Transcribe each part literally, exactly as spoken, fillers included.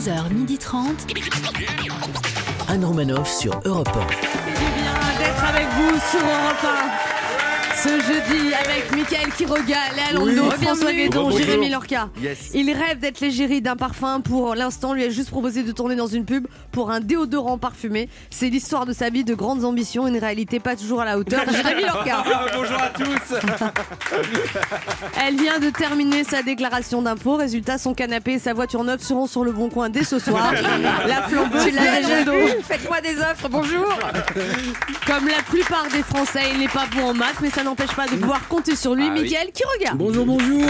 onze heures trente. Anne Romanoff sur Europe un. C'est bien d'être avec vous sur Europe un. Ce jeudi, avec Mickaël Quiroga, Léa Landau, oui. François Guédon, Bonjour. Jérémy Lorca. Yes. Il rêve d'être l'égérie d'un parfum. Pour l'instant, on lui a juste proposé de tourner dans une pub pour un déodorant parfumé. C'est l'histoire de sa vie, de grandes ambitions, une réalité pas toujours à la hauteur. Jérémy Lorca. Bonjour à tous. Elle vient de terminer sa déclaration d'impôt. Résultat, son canapé et sa voiture neuve seront sur le bon coin dès ce soir. La flambeuse, tu l'as déjà vu. Faites-moi des offres, bonjour. Comme la plupart des Français, il n'est pas bon en maths, mais ça n'empêche pas de pouvoir compter sur lui. Ah, Mickaël oui. Quiroga. Bonjour, bonjour.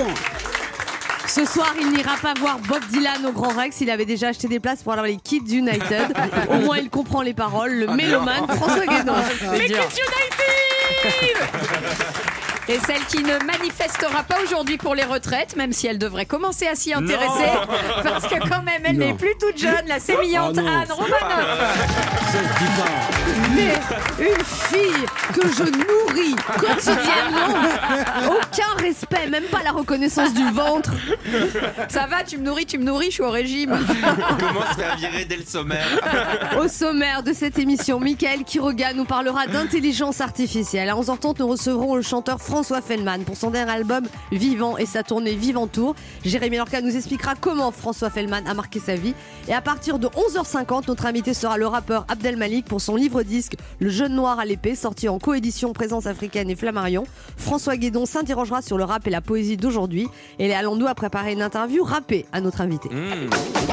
Ce soir, il n'ira pas voir Bob Dylan au Grand Rex. Il avait déjà acheté des places pour aller voir les Kids United. Au moins, il comprend les paroles. Le ah, mélomane François Guédon. Les Kids United. Et celle qui ne manifestera pas aujourd'hui pour les retraites, même si elle devrait commencer à s'y intéresser, non. Parce que quand même, elle non. n'est plus toute jeune, la sémillante oh Anne Romanoff. Ça se dit pas. Mais une fille que je nourris quotidiennement, aucun respect, même pas la reconnaissance du ventre. Ça va, tu me nourris, tu me nourris, je suis au régime. Comment se faire virer dès le sommaire? Au sommaire de cette émission, Mickaël Quiroga nous parlera d'intelligence artificielle. À onze heures trente, nous recevrons le chanteur François Fellman pour son dernier album Vivant et sa tournée Vivant Tour. Jérémy Lorca nous expliquera comment François Fellman a marqué sa vie. Et à partir de onze heures cinquante, notre invité sera le rappeur Abdel Malik pour son livre-disque Le Jeune Noir à l'épée, sorti en coédition Présence africaine et Flammarion. François Guédon s'interrogera sur le rap et la poésie d'aujourd'hui. Et Léa Landau a préparé une interview rappée à notre invité. Mmh.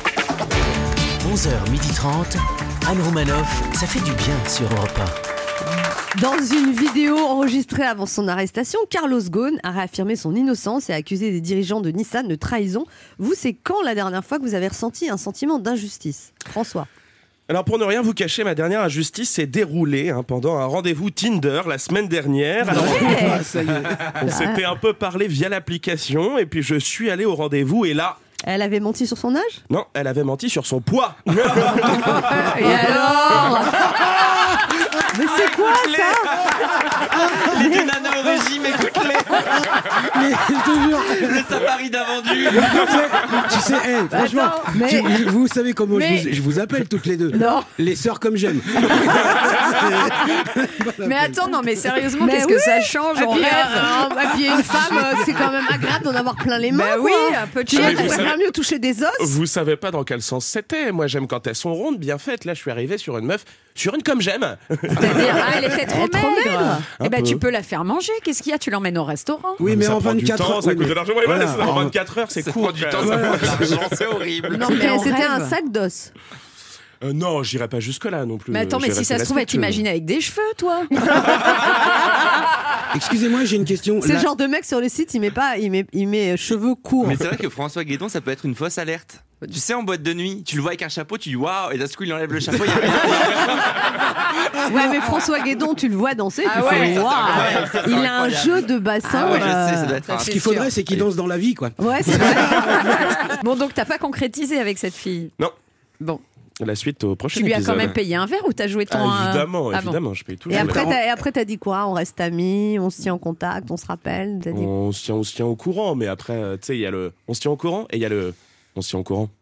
onze heures trente, Anne Romanoff, ça fait du bien sur Europe un. Dans une vidéo enregistrée avant son arrestation, Carlos Ghosn a réaffirmé son innocence et a accusé des dirigeants de Nissan de trahison. Vous, c'est quand la dernière fois que vous avez ressenti un sentiment d'injustice, François? Alors pour ne rien vous cacher, ma dernière injustice s'est déroulée hein, pendant un rendez-vous Tinder la semaine dernière. Alors, ouais. ça y est, on s'était un peu parlé via l'application et puis je suis allé au rendez-vous et là... Elle avait menti sur son âge? Non, elle avait menti sur son poids. Et alors? Mais c'est quoi ça? Les deux nanas au régime, écoute-les. Mais je te jure. Le safari d'un vendu. Tu sais, hey, franchement, Attends, mais... tu, vous savez comment mais... je, vous, je vous appelle toutes les deux. Non. Les sœurs comme j'aime. Mais attends, non, mais sérieusement, mais qu'est-ce oui. que ça change? Et On puis, rêve. euh, et puis une femme, euh, c'est quand même agréable d'en avoir plein les mains. Bah quoi. oui, un peu de Tu vois, chier. t'aimerais bien mieux toucher des os. Vous savez pas dans quel sens c'était. Moi, j'aime quand elles sont rondes, bien faites. Là, je suis arrivé sur une meuf, sur une comme j'aime. C'est-à-dire, ah, elle était trop trop maigre. maigre. Eh ben, peu. tu peux la faire manger. Qu'est-ce qu'il y a? Tu l'emmènes au restaurant. Oui, mais ça en prend du vingt-quatre temps, heures. ça oui, coûte mais... de l'argent. Ouais, voilà. voilà, en vingt-quatre heures, c'est Ça court. prend du temps, ça prend de l'argent, c'est horrible. Non, mais mais on c'était rêve. un sac d'os. Euh, non, j'irai pas jusque-là non plus. Mais attends, mais J'irai si ça se trouve, elle respectueux. t'imagine avec des cheveux, toi. Excusez-moi, j'ai une question. C'est La- le genre de mec sur le site, il met pas, il met, il met cheveux courts. Mais c'est vrai que François Guédon, ça peut être une fausse alerte. Tu sais, en boîte de nuit, tu le vois avec un chapeau, tu dis waouh, et d'un coup il enlève le chapeau. Il y a rien. Ouais, mais François Guédon, tu le vois danser, Ah tu ouais, fais ça, waouh. c'est incroyable, ça, c'est Il a un incroyable. jeu de bassin. Ah ouais, je euh, sais, ça doit être. ça un- Ce fait- qu'il faudrait, c'est qu'il danse dans la vie, quoi. Ouais, c'est vrai. Bon, donc t'as pas concrétisé avec cette fille. Non. Bon, La suite au prochain tu lui as épisode. quand même payé un verre ou t'as joué ton. Ah, évidemment, euh, ah bon. évidemment, je paye toujours. Et les après, parents. t'as, et après, t'as dit quoi? On reste amis, on se tient en contact, on se rappelle. T'as dit... On se tient, on se tient au courant, mais après, euh, tu sais, il y a le, on se tient au courant et il y a le, on se tient au courant.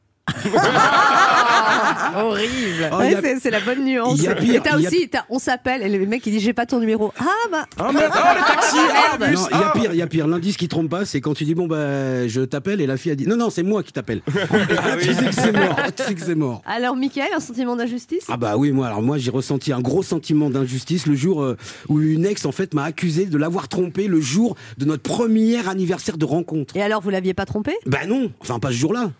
Horrible. Oh, Ouais, il y a- c'est, c'est la bonne nuance. il y a pire, et t'as il y a- aussi, t'as, on s'appelle, et le mec il dit j'ai pas ton numéro. Ah bah. Ah, mais, ah, le taxi, ah, le bus, Non, il y a ah. pire, il y a pire. L'indice qui trompe pas, c'est quand tu dis bon bah je t'appelle et la fille a dit non non c'est moi qui t'appelle. Tu sais que c'est mort. Tu sais que c'est mort. Alors Mickaël, un sentiment d'injustice? Ah bah oui, moi alors moi j'ai ressenti un gros sentiment d'injustice le jour euh, où une ex en fait m'a accusé de l'avoir trompé le jour de notre premier anniversaire de rencontre. Et alors vous l'aviez pas trompé? Bah non, enfin pas ce jour-là.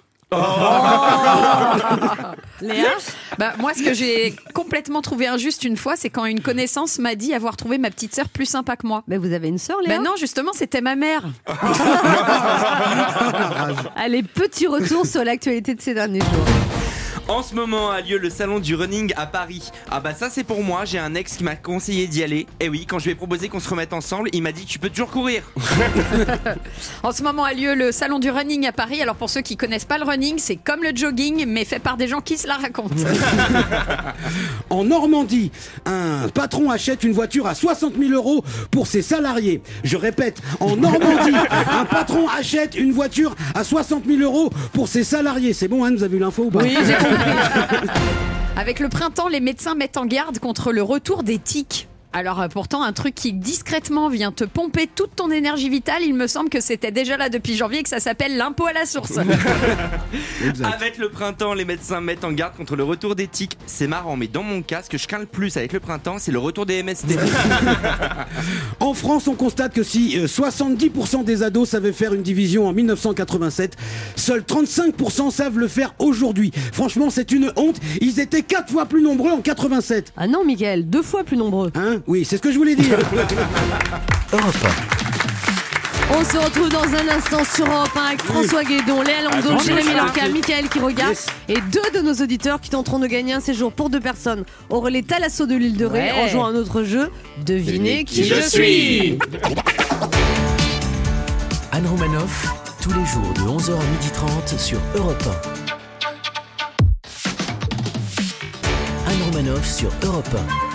Léa? Bah, moi, ce que j'ai complètement trouvé injuste une fois, c'est quand une connaissance m'a dit avoir trouvé ma petite sœur plus sympa que moi. Mais vous avez une sœur, Léa? Ben non, justement, c'était ma mère. Allez, petit retour sur l'actualité de ces derniers jours. En ce moment a lieu le salon du running à Paris. Ah bah ça c'est pour moi, j'ai un ex qui m'a conseillé d'y aller. Et oui, quand je lui ai proposé qu'on se remette ensemble, il m'a dit tu peux toujours courir. En ce moment a lieu le salon du running à Paris. Alors pour ceux qui connaissent pas le running, c'est comme le jogging mais fait par des gens qui se la racontent. En Normandie, un patron achète une voiture à soixante mille euros pour ses salariés. Je répète, en Normandie, un patron achète une voiture à soixante mille euros pour ses salariés. C'est bon, hein, vous avez eu l'info ou pas? Oui, j'ai compris. Avec le printemps, les médecins mettent en garde contre le retour des tiques. Alors euh, pourtant, un truc qui discrètement vient te pomper toute ton énergie vitale, il me semble que c'était déjà là depuis janvier et que ça s'appelle l'impôt à la source. Avec le printemps, les médecins mettent en garde contre le retour des tiques. C'est marrant, mais dans mon cas, ce que je crains le plus avec le printemps, c'est le retour des M S T. En France, on constate que si euh, soixante-dix pour cent des ados savaient faire une division en mille neuf cent quatre-vingt-sept, seuls trente-cinq pour cent savent le faire aujourd'hui. Franchement, c'est une honte. Ils étaient quatre fois plus nombreux en quatre-vingt-sept. Ah non, Mickaël, deux fois plus nombreux. Hein? Oui, c'est ce que je voulais dire. Europe On se retrouve dans un instant sur Europe un avec François Guédon, Léa Landau, Attends, Jérémy je Lorca, Mickaël qui regarde Yes. et deux de nos auditeurs qui tenteront de gagner un séjour pour deux personnes au relais Thalasso de l'île de Ré Ouais. en jouant à un autre jeu. Devinez qui, qui je je suis. Anne Romanoff, tous les jours de onze heures à midi trente sur Europe un. Anne Romanoff sur Europe un.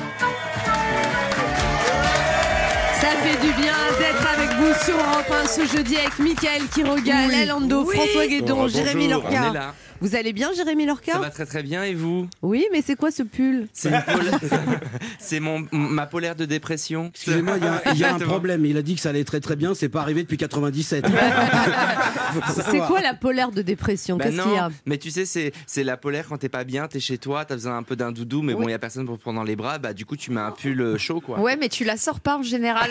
Ça fait du bien d'être avec vous sur Europe un ce jeudi avec Mickaël qui regarde, Léa Landau, François Guédon, Oh, Jérémy bonjour. On est Lorca. là. Vous allez bien, Jérémy Lorca? Ça va très très bien et vous? Oui, mais c'est quoi ce pull? C'est une polaire- c'est mon ma polaire de dépression. Excusez-moi, il y a, il y a un Exactement. problème. Il a dit que ça allait très très bien. C'est pas arrivé depuis quatre-vingt-dix-sept. C'est quoi la polaire de dépression? Bah Qu'est-ce non, qu'il y a? mais tu sais, c'est, c'est la polaire quand t'es pas bien, t'es chez toi, t'as besoin un peu d'un doudou, mais bon, il y a personne pour te prendre dans les bras, bah du coup, tu mets un pull chaud, quoi. Ouais, mais tu la sors pas en général.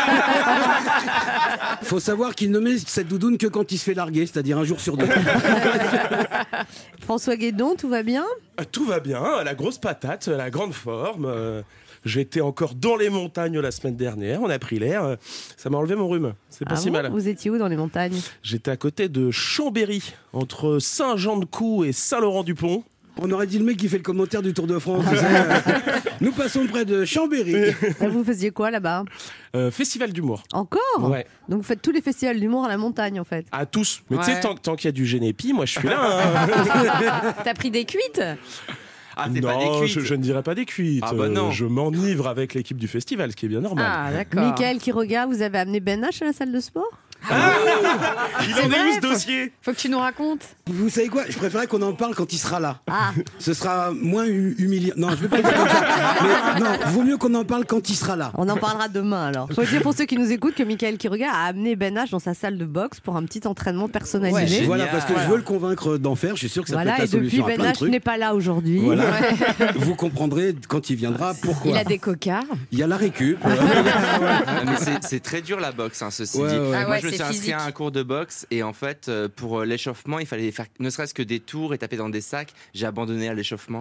Faut savoir qu'il ne met cette doudoune que quand il se fait larguer, c'est-à-dire un jour sur deux. François Guédon, tout va bien? Ah, tout va bien, la grosse patate, la grande forme. euh, J'étais encore dans les montagnes la semaine dernière, on a pris l'air. euh, Ça m'a enlevé mon rhume. C'est pas Ah si bon, mal. vous étiez où dans les montagnes? J'étais à côté de Chambéry, entre Saint-Jean-de-Caux et Saint-Laurent-du-Pont. On aurait dit le mec qui fait le commentaire du Tour de France. tu sais, euh, Nous passons près de Chambéry. Et vous faisiez quoi là-bas? Euh, festival d'humour. Encore? Ouais. Donc vous faites tous les festivals d'humour à la montagne en fait. À tous. Mais tu Ouais. sais, tant, tant qu'il y a du génépi, moi je suis là. hein. T'as pris des cuites? Ah, c'est pas des non, cuites. je, je ne dirais pas des cuites. Ah bah non. Euh, je m'enivre avec l'équipe du festival, ce qui est bien normal. Ah, d'accord. Mickaël qui regarde, vous avez amené Ben H à la salle de sport? Il en vrai, est où ce faut- dossier? Faut que tu nous racontes. Vous savez quoi? Je préférais qu'on en parle quand il sera là. Ah, Ce sera moins hu- humiliant. Non, je vais pas le dire comme ça. Mais non, vaut mieux qu'on en parle quand il sera là. on en parlera demain alors. Faut dire pour ceux qui nous écoutent que Mickaël qui regarde a amené Ben H dans sa salle de boxe pour un petit entraînement personnalisé. Génial. Voilà, parce que je veux le convaincre d'en faire. Je suis sûr que ça Voilà, peut et être la depuis solution à Ben plein de H trucs. n'est pas là aujourd'hui. Voilà. Vous comprendrez quand il viendra pourquoi. Il a des cocards. Il y a la récup. Ah, mais c'est, c'est très dur la boxe, hein, ceci Ouais, dit. ouais. Ah Moi, ouais, je me c'est suis inscrit physique. à un cours de boxe et en fait, euh, pour euh, l'échauffement, il fallait faire ne serait-ce que des tours et taper dans des sacs. J'ai abandonné à l'échauffement.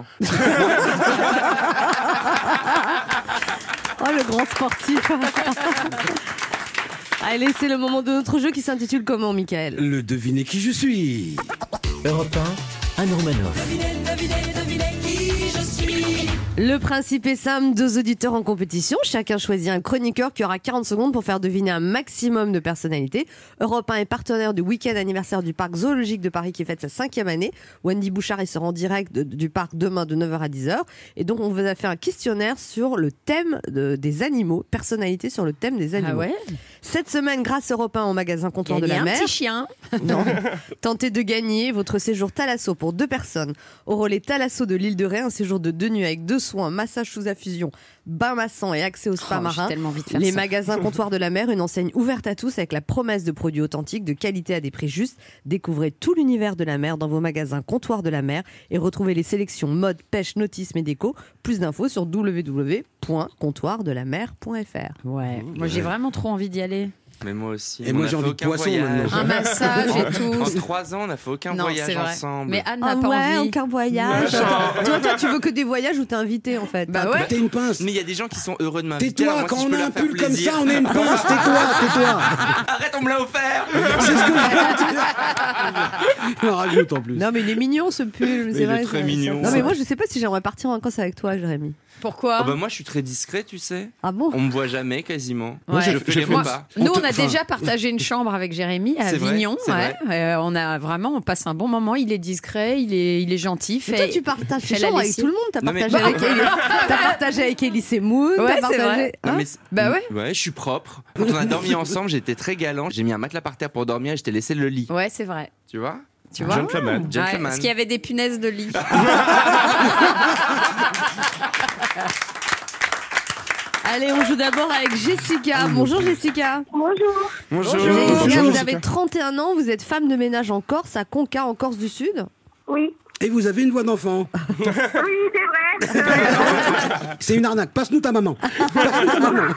Oh, le grand sportif. Allez, c'est le moment de notre jeu qui s'intitule comment, Mickaël? Le devinez qui je suis. Europe un, Anne Romanoff. Le principe est simple, deux auditeurs en compétition. Chacun choisit un chroniqueur qui aura quarante secondes pour faire deviner un maximum de personnalités. Europe un est partenaire du week-end anniversaire du parc zoologique de Paris qui fête sa cinquième année. Wendy Bouchard, il sera en direct de- du parc demain de neuf heures à dix heures. Et donc, on vous a fait un questionnaire sur le thème de- des animaux, personnalités sur le thème des animaux. Ah ouais? Cette semaine, grâce à Europe un au magasin Comptoir de Gagner la un Mer, petit chien. non. Tentez de gagner votre séjour Thalasso pour deux personnes au relais Thalasso de l'île de Ré, un séjour de deux nuits avec deux soins, massage sous infusion, bain massant et accès au spa Oh, j'ai marin. tellement envie de faire Les ça. magasins Comptoir de la Mer, une enseigne ouverte à tous avec la promesse de produits authentiques, de qualité à des prix justes. Découvrez tout l'univers de la mer dans vos magasins Comptoir de la Mer et retrouvez les sélections mode, pêche, nautisme et déco. Plus d'infos sur w w w point comptoir de la mer point f r. Ouais. Moi, j'ai vraiment trop envie d'y aller. Mais moi aussi. Et On moi, a j'ai fait envie de aucun poisson voyage. maintenant. Un massage et tout. En trois ans, on n'a fait aucun Non, voyage c'est vrai. ensemble. Mais Anne Ah n'a pas ouais, envie. aucun voyage. toi, toi, tu veux que des voyages où t'es invité en fait. Bah T'as- ouais. T'es une pince. Mais il y a des gens qui sont heureux de m'inviter. Tais-toi, alors moi, quand si je on peux a leur un faire pull comme plaisir. ça, on est une pince. Tais-toi, tais-toi. Arrête, on me l'a offert. C'est ce que je Il en rajoute en plus. Non mais il est mignon ce pull, c'est il vrai. est très ça- mignon. Non mais moi je sais pas si j'aimerais partir en vacances avec toi, Jérémy. Pourquoi Oh bah moi je suis très discret, tu sais. Ah bon? On me voit jamais quasiment. Ouais. Je fais les Moi, repas. nous, on a Enfin- déjà partagé une chambre avec Jérémy à C'est vrai, Avignon. c'est ouais. Euh, on a vraiment, on passe un bon moment. Il est discret, il est, il est gentil. Mais Fait, toi tu partages fait tes la chambres avec lessive. tout le monde. T'as Non, mais- partagé, avec Ellie- t'as partagé avec Elise Moon. Ouais, t'as c'est partagé... vrai. Non, Hein mais c'est- Bah ouais. Ouais, je suis propre. Quand on a dormi ensemble, j'étais très galant. J'ai mis un matelas par terre pour dormir et je t'ai laissé le lit. Ouais, c'est vrai. Tu vois? Tu vois Gentleman. Ouais, Gentleman. parce qu'il y avait des punaises de lit. Allez, on joue d'abord avec Jessica. Bonjour Jessica. Bonjour. Bonjour. Jessica, Bonjour, vous Jessica. avez trente et un ans, vous êtes femme de ménage en Corse, à Conca, en Corse du Sud. Oui. Et vous avez une voix d'enfant. Oui, c'est vrai. C'est une arnaque. Passe-nous ta maman. Passe-nous ta maman.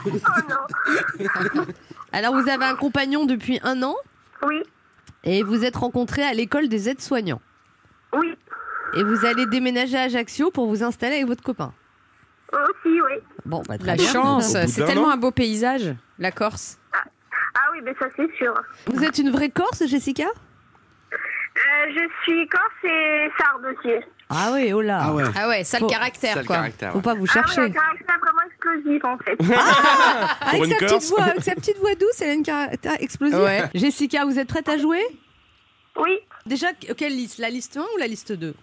Alors, vous avez un compagnon depuis un an Oui. et vous êtes rencontrés à l'école des aides-soignants. Oui. Et vous allez déménager à Ajaccio pour vous installer avec votre copain. Aussi, oui. Bon, bah, très La bien. chance, Au bout c'est d'un tellement an. un beau paysage, la Corse. Ah oui, mais ça c'est sûr. Vous êtes une vraie Corse, Jessica? Euh, je suis corse et sarde aussi. Ah oui, oh là. Ah ouais. Ah ouais, ça le Faut- caractère, Ça, le quoi. caractère. Faut ouais. pas vous Ah oui, chercher. un caractère vraiment explosif en fait. Avec Pour une sa petite Corse. voix, avec sa petite voix douce, elle a une caractère explosive. Ouais. Jessica, vous êtes prête à jouer? Oui, Déjà, quelle liste? La liste un ou la liste deux?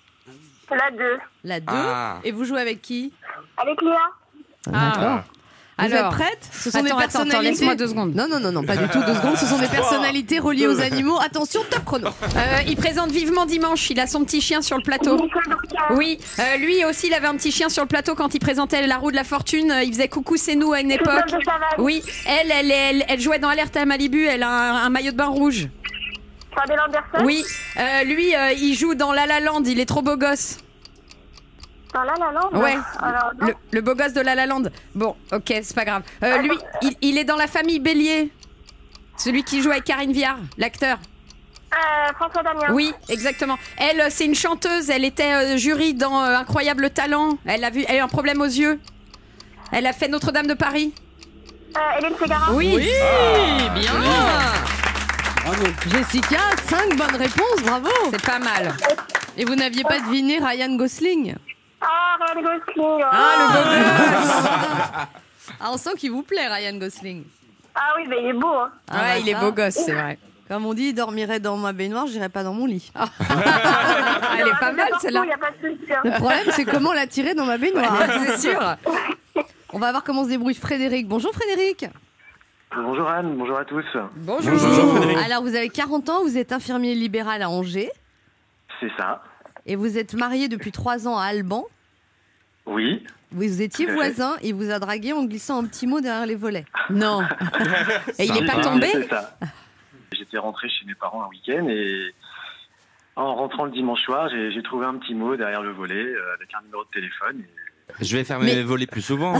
la deux. La deux. Ah. Et vous jouez avec qui? Avec Léa. Ah. Vous Alors, êtes prête? Ce sont attends, des attends, personnalités. attends, laisse-moi deux secondes. Non, non, non, non, pas du tout deux secondes. Ce sont des personnalités reliées aux animaux. Attention, top chrono. Euh, il présente vivement dimanche. Il a son petit chien sur le plateau. Michel Drucker. Oui, euh, lui aussi, il avait un petit chien sur le plateau quand il présentait la roue de la fortune. Euh, Il faisait coucou, c'est nous à une époque. Christophe de Chavannes. Oui, elle, elle, elle, elle jouait dans Alerte à Malibu. Elle a un, un maillot de bain rouge. Fabien Anderson. Oui, euh, lui, euh, il joue dans La La Land. Il est trop beau gosse. Dans La La Land. Ouais. Alors, non. Le, le beau gosse de La La Land. Bon, ok, c'est pas grave. Euh, lui, il, il est dans la famille Bélier. Celui qui joue avec Karine Viard, l'acteur. Euh, François Damien. Oui, exactement. Elle, euh, c'est une chanteuse. Elle était euh, jury dans euh, Incroyable Talent. Elle a vu, elle a eu un problème aux yeux. Elle a fait Notre-Dame de Paris. Euh, Hélène Ségara. Oui, bien. Bravo. Jessica, cinq bonnes réponses, bravo. C'est pas mal. Et vous n'aviez pas deviné Ryan Gosling? Ah, Ryan Gosling. Ah, le beau Ah, on sent qu'il vous plaît, Ryan Gosling. Ah oui, mais il est beau. Hein. Ah, ouais, bah il est ça. beau gosse, c'est vrai. Comme on dit, il dormirait dans ma baignoire, j'irais pas dans mon lit. Ah, elle est pas mal, celle-là. Il n'y a pas de souci. hein. Le problème, c'est comment la tirer dans ma baignoire. C'est sûr. On va voir comment se débrouille Frédéric. Bonjour Frédéric. Bonjour Anne, bonjour à tous. Bonjour. Bonjour Frédéric. Alors, vous avez quarante ans, vous êtes infirmier libéral à Angers C'est ça. et vous êtes marié depuis trois ans à Alban. Oui. Vous étiez Tout à fait. voisin et vous a dragué en glissant un petit mot derrière les volets. Non. Et il est pas Oui, tombé? C'est ça. J'étais rentré chez mes parents un week-end et en rentrant le dimanche soir, j'ai j'ai trouvé un petit mot derrière le volet euh, avec un numéro de téléphone. Et... Je vais faire Mais- mes volets plus souvent.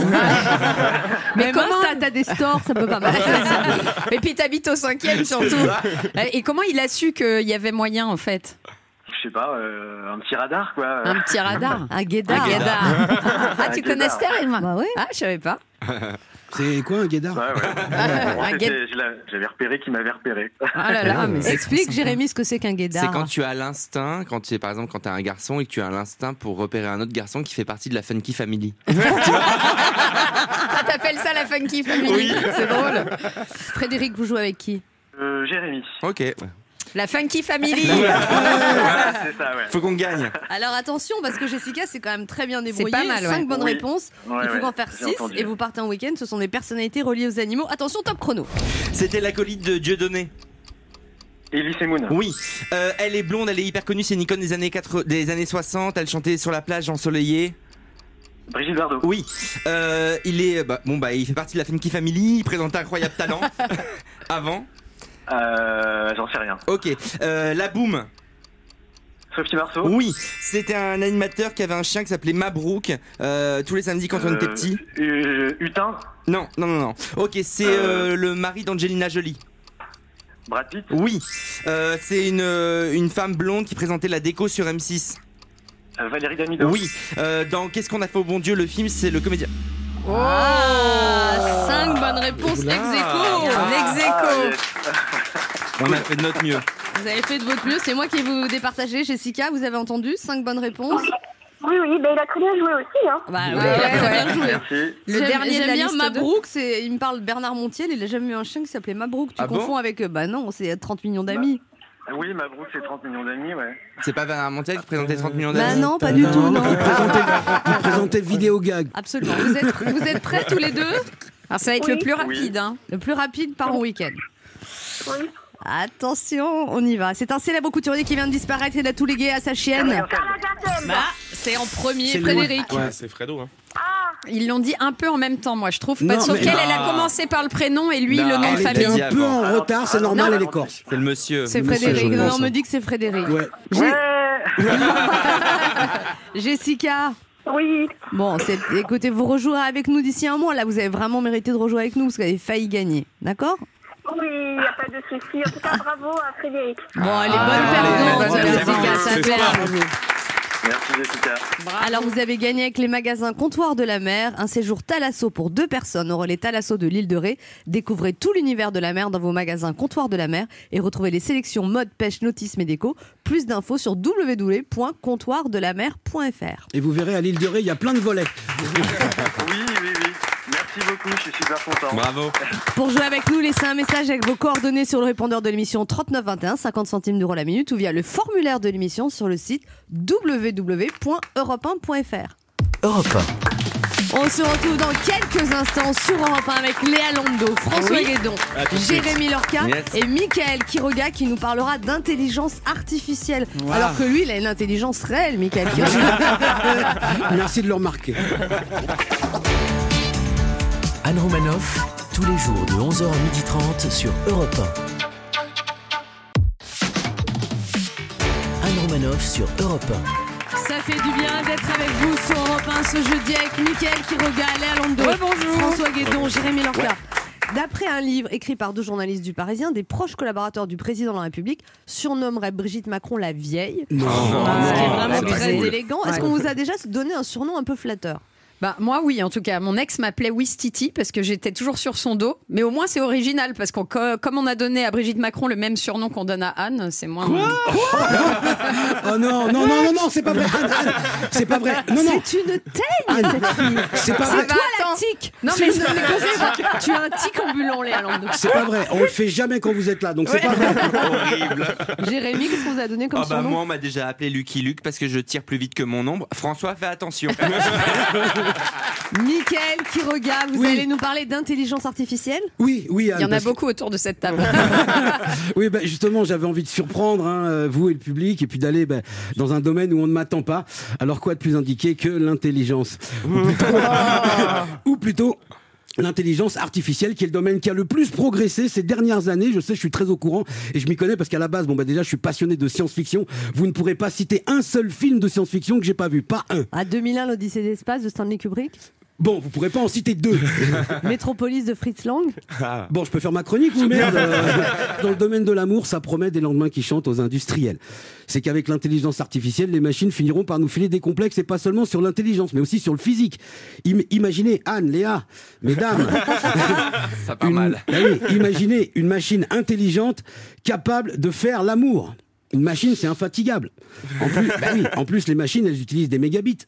Mais Mais comment comment- t'as t'as des stores, ça peut pas marcher. Et puis t'habites au cinquième surtout. Et comment il a su qu'il y avait moyen en fait? Je sais pas, euh, un petit radar quoi. Un petit radar. Un guédard. Un guédard. Ah, Un tu guédard. connais Esther, Elma? Bah ouais. Ah, je savais pas. C'est quoi un guédard? Ouais, ouais. Bon, Un c'était- guet- je l'a- J'avais repéré qu'il m'avait repéré. Ah là là, mais c'est- Explique, Jérémy, ce que c'est qu'un guédard. C'est quand tu as l'instinct, quand tu es par exemple quand tu es un garçon et que tu as l'instinct pour repérer un autre garçon qui fait partie de la funky family. Ah, t'appelles ça la funky family? C'est drôle. Frédéric, vous jouez avec qui? Euh, Jérémy. Ok. La funky family. Voilà, c'est ça, ouais. Faut qu'on gagne. Alors attention, parce que Jessica, c'est quand même très bien débrouillé. pas mal, ouais. cinq bonnes Oui. réponses. Ouais, Il faut ouais, en faire j'ai six entendu. et vous partez en week-end. Ce sont des personnalités reliées aux animaux. Attention, top chrono. C'était l'acolyte de Dieudonné. Elise Moon. Oui. Euh, elle est blonde, elle est hyper connue, c'est une icône des années quatre... des années soixante. Elle chantait sur la plage ensoleillée. Brigitte Bardot. Oui. Euh, il est bah, bon bah il fait partie de la Funky Family. Il présentait Incroyable Talent avant. Euh, J'en sais rien. Ok. Euh, la Boom. Sophie Marceau. Oui, c'était un animateur qui avait un chien qui s'appelait Mabrouk, euh, tous les samedis quand on était petit. Euh, Hutin. Non, non, non, non. Ok, c'est euh, le mari d'Angelina Jolie. Brad Pitt. Oui, euh, c'est une, une femme blonde qui présentait la déco sur M six. Euh, Valérie Damido. Oui, euh, dans Qu'est-ce qu'on a fait au bon Dieu, le film, c'est le comédien. Oh ah, cinq bonnes réponses Oula. ex aequo. Un ex aequo. On a fait de notre mieux. Vous avez fait de votre mieux, c'est moi qui vais vous départager. Jessica, vous avez entendu cinq bonnes réponses. Oui, oui, ben il a très bien joué aussi. Hein. Bah Ouais, oui, il a très ouais. bien joué. Merci. Le J'aime- dernier de j'aime la bien liste Mabrouk, c'est, il me parle de Bernard Montiel, il a jamais eu un chien qui s'appelait Mabrouk. Tu Ah bon confonds avec, euh, bah non, c'est trente millions d'amis. Oui, Mabrouk, c'est trente millions d'amis, ouais. C'est pas Bernard Montiel qui présentait trente millions Bah d'amis. non, pas du tout, non. Il présentait, il présentait vidéo gag. Absolument. Vous êtes, vous êtes prêts tous les deux? Alors, ça va être Oui. le plus rapide. Hein. Le plus rapide par en week-end. Oui. Attention, on y va. C'est un célèbre couturier qui vient de disparaître et il a tout légué à sa chienne. Carla Garden. Bah, c'est en premier, C'est Frédéric. Ouais, c'est Fredo. Hein. Ils l'ont dit un peu en même temps, moi, je trouve. Non, Parce sauf mais- qu'elle, elle a Ah. commencé par le prénom et lui, Non, le nom de Elle famille. était un peu en Alors, retard, c'est alors, normal, non. elle est corse. C'est le monsieur. C'est Monsieur, Frédéric. je Non, vois on ça. me dit que c'est Frédéric. Ouais. Ouais. Jessica. Oui. Bon, c'est, écoutez, vous rejouerez avec nous d'ici un mois. Là, vous avez vraiment mérité de rejouer avec nous parce que vous avez failli gagner. D'accord? Oui, il n'y a pas de souci. En tout cas, bravo à Frédéric. Bon, elle est Ah, bonne allez, perdante, bonne Jessica. perdante. Ça C'est fait ça. bravo. Merci, Jessica. Alors, vous avez gagné avec les magasins Comptoir de la Mer un séjour Thalasso pour deux personnes au relais Thalasso de l'île de Ré. Découvrez tout l'univers de la mer dans vos magasins Comptoir de la Mer et retrouvez les sélections mode, pêche, nautisme et déco. Plus d'infos sur w w w point comptoir de la mer point f r. Et vous verrez, à l'île de Ré, il y a plein de volets. Oui, oui, oui. Merci beaucoup, je suis super content. Bravo. Pour jouer avec nous, laissez un message avec vos coordonnées sur le répondeur de l'émission trente-neuf vingt et un, cinquante centimes d'euros la minute, ou via le formulaire de l'émission sur le site w w w point europe un point f r. Europe On se retrouve dans quelques instants sur Europe un avec Léa Lando, François Oui. Guédon, À tout de suite. Jérémy Lorca Yes. et Mickaël Quiroga qui nous parlera d'intelligence artificielle. Wow. Alors que lui, il a une intelligence réelle, Mickaël Quiroga. Merci de le remarquer. Anne Romanoff, tous les jours de onze heures à midi trente sur Europe un. Anne Romanoff sur Europe un. Ça fait du bien d'être avec vous sur Europe un ce jeudi avec Mickaël Quiroga, Léa Lando, Rebonjour. François Guédon, Jérémy Lorca. D'après un livre écrit par deux journalistes du Parisien, des proches collaborateurs du président de la République surnommeraient Brigitte Macron la vieille. Non, Ce qui est non, vraiment c'est pas très cool. élégant. Est-ce Ouais. qu'on vous a déjà donné un surnom un peu flatteur? Bah, moi, oui, en tout cas. Mon ex m'appelait Wistiti parce que j'étais toujours sur son dos. Mais au moins, c'est original parce que comme on a donné à Brigitte Macron le même surnom qu'on donne à Anne, c'est moins. Oh non, non, non, non, non, c'est pas vrai. Anne, Anne, c'est pas vrai. Non, non, C'est une teigne, Anne, cette fille. c'est pas Ça vrai. va, La attends. tic. Non, Tu mais- me donnes les conseils, moi. Tu as un tic ambulant, Léa Lando. C'est pas vrai. On le fait jamais quand vous êtes là, donc c'est pas vrai. Horrible. Jérémy, qu'est-ce qu'on vous a donné comme Ah bah surnom? moi on m'a déjà appelé Lucky Luke parce que je tire plus vite que mon ombre. François, fais attention. Mickaël Quiroga, vous Oui. allez nous parler d'intelligence artificielle? Oui, oui, Anne. Il y en a parce que- beaucoup autour de cette table. Oui, bah, justement, j'avais envie de surprendre hein, euh, vous et le public, et puis d'aller bah, dans un domaine où on ne m'attend pas. Alors quoi de plus indiqué que l'intelligence Ou plutôt, ou plutôt l'intelligence artificielle, qui est le domaine qui a le plus progressé ces dernières années. Je sais, je suis très au courant et je m'y connais parce qu'à la base, bon bah déjà, je suis passionné de science-fiction. Vous ne pourrez pas citer un seul film de science-fiction que j'ai pas vu, pas un. À deux mille un, l'Odyssée de l'espace de Stanley Kubrick. Bon, vous pourrez pas en citer deux. Métropolis de Fritz Lang. Bon, je peux faire ma chronique ou merde euh, Dans le domaine de l'amour, ça promet des lendemains qui chantent aux industriels. C'est qu'avec l'intelligence artificielle, les machines finiront par nous filer des complexes, et pas seulement sur l'intelligence, mais aussi sur le physique. Im- imaginez, Anne, Léa, mesdames, Ça part une- mal. Ah oui, imaginez une machine intelligente capable de faire l'amour. Une machine, c'est infatigable. En plus, bah oui, en plus, les machines, elles utilisent des mégabits.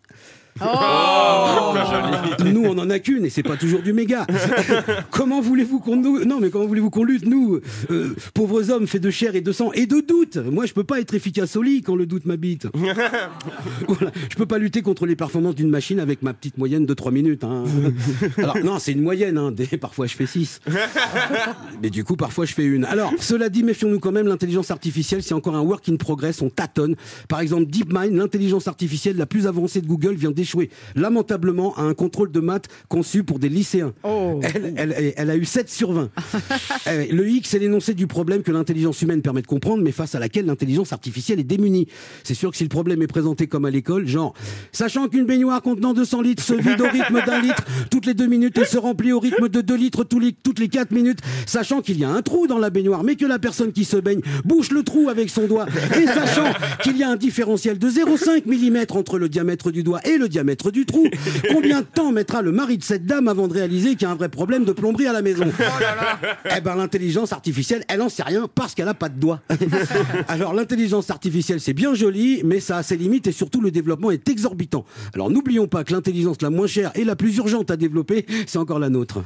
Nous, on en a qu'une et c'est pas toujours du méga. Comment voulez-vous qu'on nous... non, mais comment voulez-vous qu'on lutte, nous, euh, pauvres hommes faits de chair et de sang et de doute. Moi, je peux pas être efficace au lit quand le doute m'habite. Voilà. Je peux pas lutter contre les performances d'une machine avec ma petite moyenne de trois minutes. Hein. Alors non, c'est une moyenne. Hein. Des... Parfois, je fais six. Mais du coup, parfois, je fais une. Alors, cela dit, méfions-nous quand même. L'intelligence artificielle, c'est encore un work in progress. On tâtonne. Par exemple, DeepMind, l'intelligence artificielle la plus avancée de Google, vient d'échouer lamentablement à un contrôle de maths conçu pour des lycéens. Oh. Elle, elle, elle a eu sept sur vingt. Le X est l'énoncé du problème que l'intelligence humaine permet de comprendre, mais face à laquelle l'intelligence artificielle est démunie. C'est sûr que si le problème est présenté comme à l'école, genre, sachant qu'une baignoire contenant deux cents litres se vide au rythme d'un litre toutes les deux minutes et se remplit au rythme de deux litres tous les, toutes les quatre minutes, sachant qu'il y a un trou dans la baignoire, mais que la personne qui se baigne bouche le trou avec son doigt, et sachant qu'il y a un différentiel de zéro virgule cinq millimètres entre le diamètre du doigt et le diamètre du trou, combien de temps mettra le mari de cette dame avant de réaliser qu'il y a un vrai problème de plomberie à la maison? Eh ben, l'intelligence artificielle, elle en sait rien parce qu'elle a pas de doigt. Alors, l'intelligence artificielle, c'est bien joli, mais ça a ses limites et surtout le développement est exorbitant. Alors, n'oublions pas que l'intelligence la moins chère et la plus urgente à développer, c'est encore la nôtre.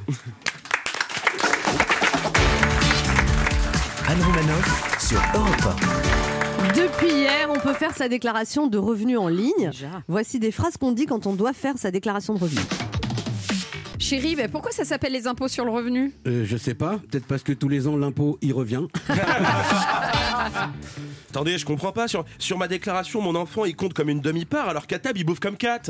Anne Romanoff sur Europe un. Depuis hier, on peut faire sa déclaration de revenus en ligne. Déjà. Voici des phrases qu'on dit quand on doit faire sa déclaration de revenus. Chérie, mais pourquoi ça s'appelle les impôts sur le revenu? euh, Je sais pas, peut-être parce que tous les ans l'impôt y revient. Attendez, je comprends pas. Sur, sur ma déclaration, mon enfant il compte comme une demi-part alors qu'à table il bouffe comme quatre.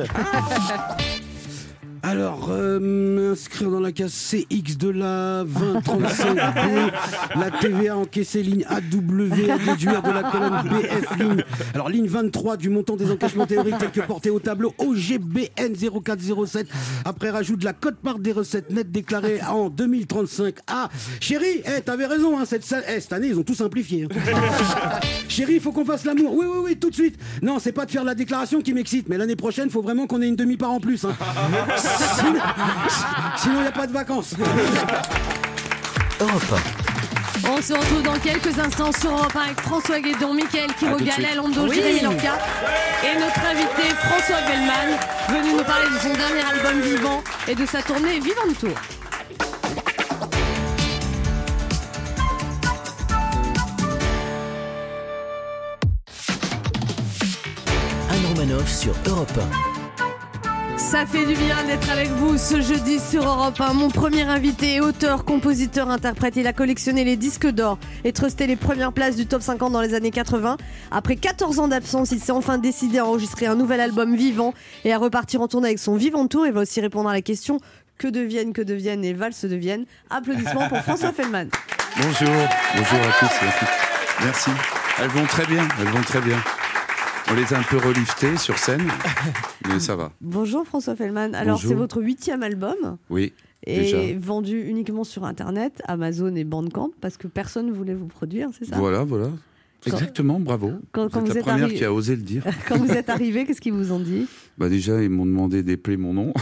Alors, euh, inscrire dans la case C X de la vingt trente-cinq B, la T V A encaissée ligne A W à déduire de la colonne B F ligne. Alors, ligne vingt-trois du montant des encaissements théoriques tels que portés au tableau O G B N zéro quatre zéro sept. Après rajout de la quote-part des recettes nettes déclarées en deux mille trente-cinq. Ah, chérie, eh, t'avais raison, hein, cette, eh, cette année, ils ont tout simplifié. Hein. Chérie, il faut qu'on fasse l'amour. Oui, oui, oui, tout de suite. Non, c'est pas de faire la déclaration qui m'excite, mais l'année prochaine, il faut vraiment qu'on ait une demi-part en plus. Hein. Sinon, il n'y a pas de vacances. Europe un. On se retrouve dans quelques instants sur Europe un avec François Guédon, Mickaël Quiroga, Londo, Oui. Jérémy Lorca et notre invité François Vellman, venu nous parler de son dernier album Vivant et de sa tournée Vivant Tour. Anne Romanoff sur Europe un. Ça fait du bien d'être avec vous ce jeudi sur Europe un. Mon premier invité est auteur, compositeur, interprète. Il a collectionné les disques d'or et trusté les premières places du top cinquante dans les années quatre-vingts. Après quatorze ans d'absence, il s'est enfin décidé à enregistrer un nouvel album Vivant et à repartir en tournée avec son Vivant Tour. Il va aussi répondre à la question que deviennent, que deviennent les valses deviennent. Applaudissements pour François Fellman. Bonjour, bonjour à tous et à toutes. Merci. Elles vont très bien, elles vont très bien. On les a un peu reliftées sur scène, mais ça va. Bonjour François Fellman. Alors Bonjour. c'est votre huitième album. Oui, et déjà. vendu uniquement sur Internet, Amazon et Bandcamp, parce que personne ne voulait vous produire, c'est ça? Voilà, voilà. Exactement, bravo. Quand, vous quand êtes vous la êtes première arri... qui a osé le dire. Quand vous êtes arrivé, qu'est-ce qu'ils vous ont dit? Bah déjà, ils m'ont demandé d'épeler mon nom.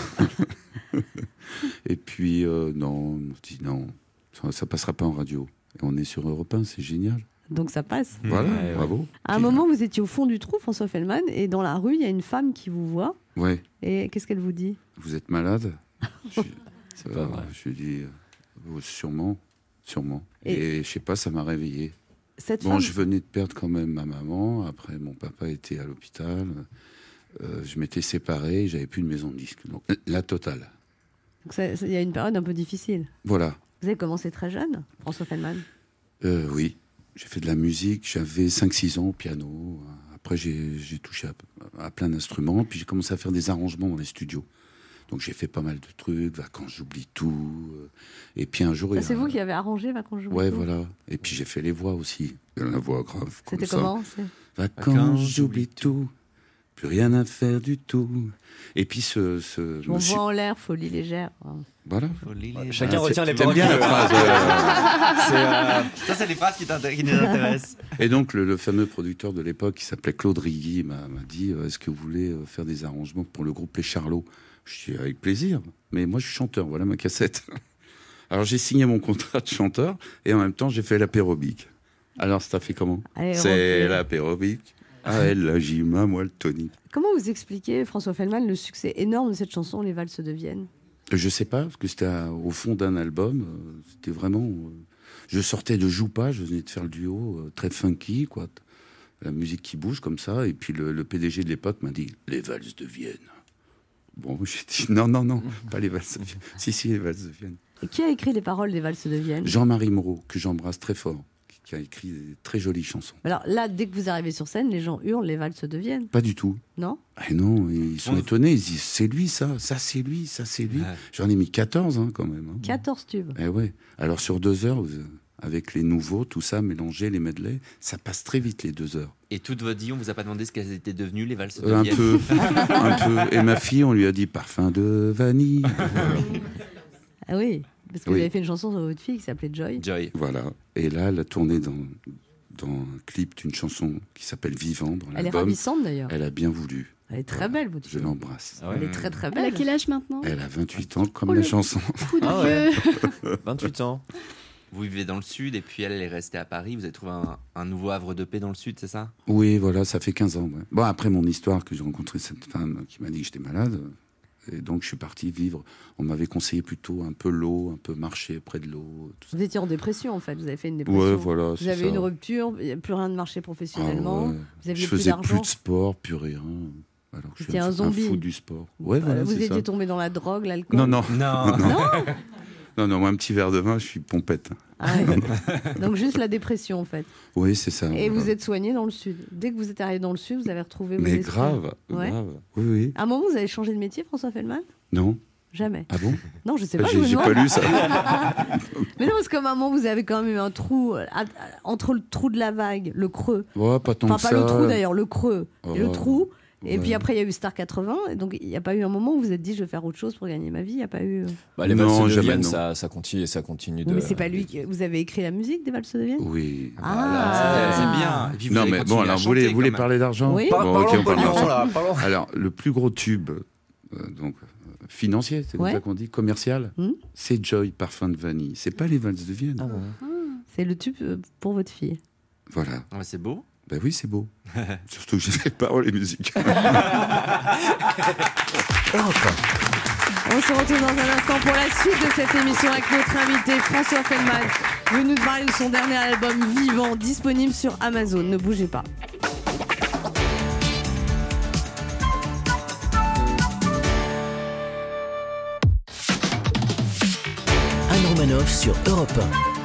Et puis, euh, non, on m'a dit non, ça, ça passera pas en radio. Et on est sur Europe un, c'est génial. Donc ça passe. Voilà, ouais, bravo. Ouais. À un moment, vous étiez au fond du trou, François Fellman, et dans la rue, il y a une femme qui vous voit. Ouais. Et qu'est-ce qu'elle vous dit? Vous êtes malade? je, C'est pas vrai. Je lui dis, euh, sûrement, sûrement. Et, et je sais pas, ça m'a réveillé. Cette bon, femme... je venais de perdre quand même ma maman. Après, mon papa était à l'hôpital. Euh, je m'étais séparé. J'avais plus de maison de disque. Donc, la totale. Il y a une période un peu difficile. Voilà. Vous avez commencé très jeune, François Fellman? euh, Oui. J'ai fait de la musique. J'avais cinq six ans au piano. Après, j'ai, j'ai touché à, à plein d'instruments. Puis j'ai commencé à faire des arrangements dans les studios. Donc j'ai fait pas mal de trucs, Vacances, j'oublie tout. Et puis un jour... Ça, c'est a... vous qui avez arrangé Vacances, j'oublie ouais, tout? Ouais, voilà. Et puis j'ai fait les voix aussi. La voix grave. C'était comme comment ça. Vacances, Vacances, j'oublie tout. Plus rien à faire du tout. Et puis ce... ce On monsieur... voit en l'air, folie légère. Voilà. Folie légère. Chacun ah, retient les paroles. J'aime bien la phrase. Euh... c'est, euh... Ça, c'est les phrases qui, qui nous intéressent. Et donc, le, le fameux producteur de l'époque, qui s'appelait Claude Rigui, m'a, m'a dit euh, est-ce que vous voulez euh, faire des arrangements pour le groupe Les Charlots? Je dis avec plaisir. Mais moi, je suis chanteur. Voilà ma cassette. Alors, j'ai signé mon contrat de chanteur et en même temps, j'ai fait l'apérobique. Alors, ça fait comment? Allez, c'est l'apérobique. Ah, elle, la gym, moi, le tonique. Comment vous expliquez, François Fellman, le succès énorme de cette chanson, Les Valses de Vienne? Je sais pas, parce que c'était à, au fond d'un album. Euh, c'était vraiment... Euh, je sortais de Joupa, je venais de faire le duo, euh, très funky, quoi. La musique qui bouge comme ça. Et puis le, le P D G de l'époque m'a dit « Les Valses de Vienne ». Bon, j'ai dit « Non, non, non, pas les Valses de Vienne. » Si, si, les Valses de Vienne. Et qui a écrit les paroles des Valses de Vienne? Jean-Marie Moreau, que j'embrasse très fort, qui qui a écrit des très jolies chansons. Alors là, dès que vous arrivez sur scène, les gens hurlent, les valses deviennent. Pas du tout. Non. Ah non, ils sont On- étonnés, ils disent c'est lui ça, ça c'est lui, ça c'est lui. Ouais. J'en ai mis quatorze hein, quand même. hein. quatorze tubes. Eh ouais. Alors sur deux heures, vous- avec les nouveaux, tout ça, mélangé, les medley, ça passe très vite les deux heures. Et toute votre vie, on vous a pas demandé ce qu'elles étaient devenues, les valses de Euh, un Vienne peu, un peu. Et ma fille, on lui a dit parfum de vanille. Ah oui, parce que Oui. vous avez fait une chanson sur votre fille qui s'appelait Joy. Joy. Voilà. Et là, elle a tourné dans, dans un clip d'une chanson qui s'appelle Vivant dans Elle est l'album. ravissante d'ailleurs. Elle a bien voulu. Elle est très belle, votre Je fille. l'embrasse. Ah ouais. Elle est très très Elle a belle. quel âge maintenant? Elle a vingt-huit ans, comme Oh, la le- chanson. Coup de Ah ouais. vieux. vingt-huit ans. Vous vivez dans le sud et puis elle, elle est restée à Paris. Vous avez trouvé un, un nouveau havre de paix dans le sud, c'est ça? Oui, voilà, ça fait quinze ans. ouais. Bon, après mon histoire, que j'ai rencontré cette femme qui m'a dit que j'étais malade. Et donc, je suis parti vivre. On m'avait conseillé plutôt un peu l'eau, un peu marcher près de l'eau. tout ça. Vous étiez en dépression en fait, vous avez fait une dépression. Ouais, voilà. Vous c'est avez ça. une rupture, il n'y a plus rien de marché Ah professionnellement. ouais. Vous aviez Je plus faisais d'argent. plus de sport, plus rien. Alors, je suis C'était un zombie. fou du sport. Ouais, Euh, voilà, vous c'est étiez ça. tombé dans la drogue, l'alcool. Non, non. Non. non. Non, non, moi, un petit verre de vin, je suis pompette. Ah ouais. Donc juste la dépression en fait. Oui, c'est ça. Et voilà. vous êtes soigné dans le sud. Dès que vous êtes arrivé dans le sud, vous avez retrouvé vos Mais esprits. grave, Ouais. grave. Oui, oui. À un moment, vous avez changé de métier, François Fellman? Non. Jamais. Ah bon? Non, je sais pas. je J'ai me j'ai demande. pas lu ça. Mais non, parce qu'à un moment, vous avez quand même eu un trou euh, à- entre le trou de la vague, le creux. Ouais, pas tant Enfin, que pas ça. le trou d'ailleurs, le creux et le Oh, trou. Et ouais. puis après, il y a eu Star quatre-vingts. Et donc, il n'y a pas eu un moment où vous vous êtes dit, je vais faire autre chose pour gagner ma vie. Il n'y a pas eu. euh, Bah, les Non, valses de jamais, Vienne, non. ça, ça continue, ça continue de. Oui, mais c'est pas lui. Qui... Vous avez écrit la musique des valses de Vienne? Oui. Ah. C'est c'est bien. Et puis vous Non, allez mais continuer bon, à alors, vous chanter voulez, quand vous voulez même. parler d'argent? Oui. Par- Bon, parlons ok, on parle pognon, d'argent. là, parlons. Alors, le plus gros tube, euh, donc euh, financier, c'est comme Ouais. ça qu'on dit, commercial, Hmm. c'est Joy, parfum de vanille. C'est pas les valses de Vienne. Ah ouais. C'est le tube euh, pour votre fille. Voilà. Ah, c'est beau. Ben oui, c'est beau. Surtout que j'ai fait paroles et musique. On se retrouve dans un instant pour la suite de cette émission avec notre invité François Fellman, venu nous parler de son dernier album Vivant, disponible sur Amazon. Ne bougez pas. Anne Romanoff sur Europe un.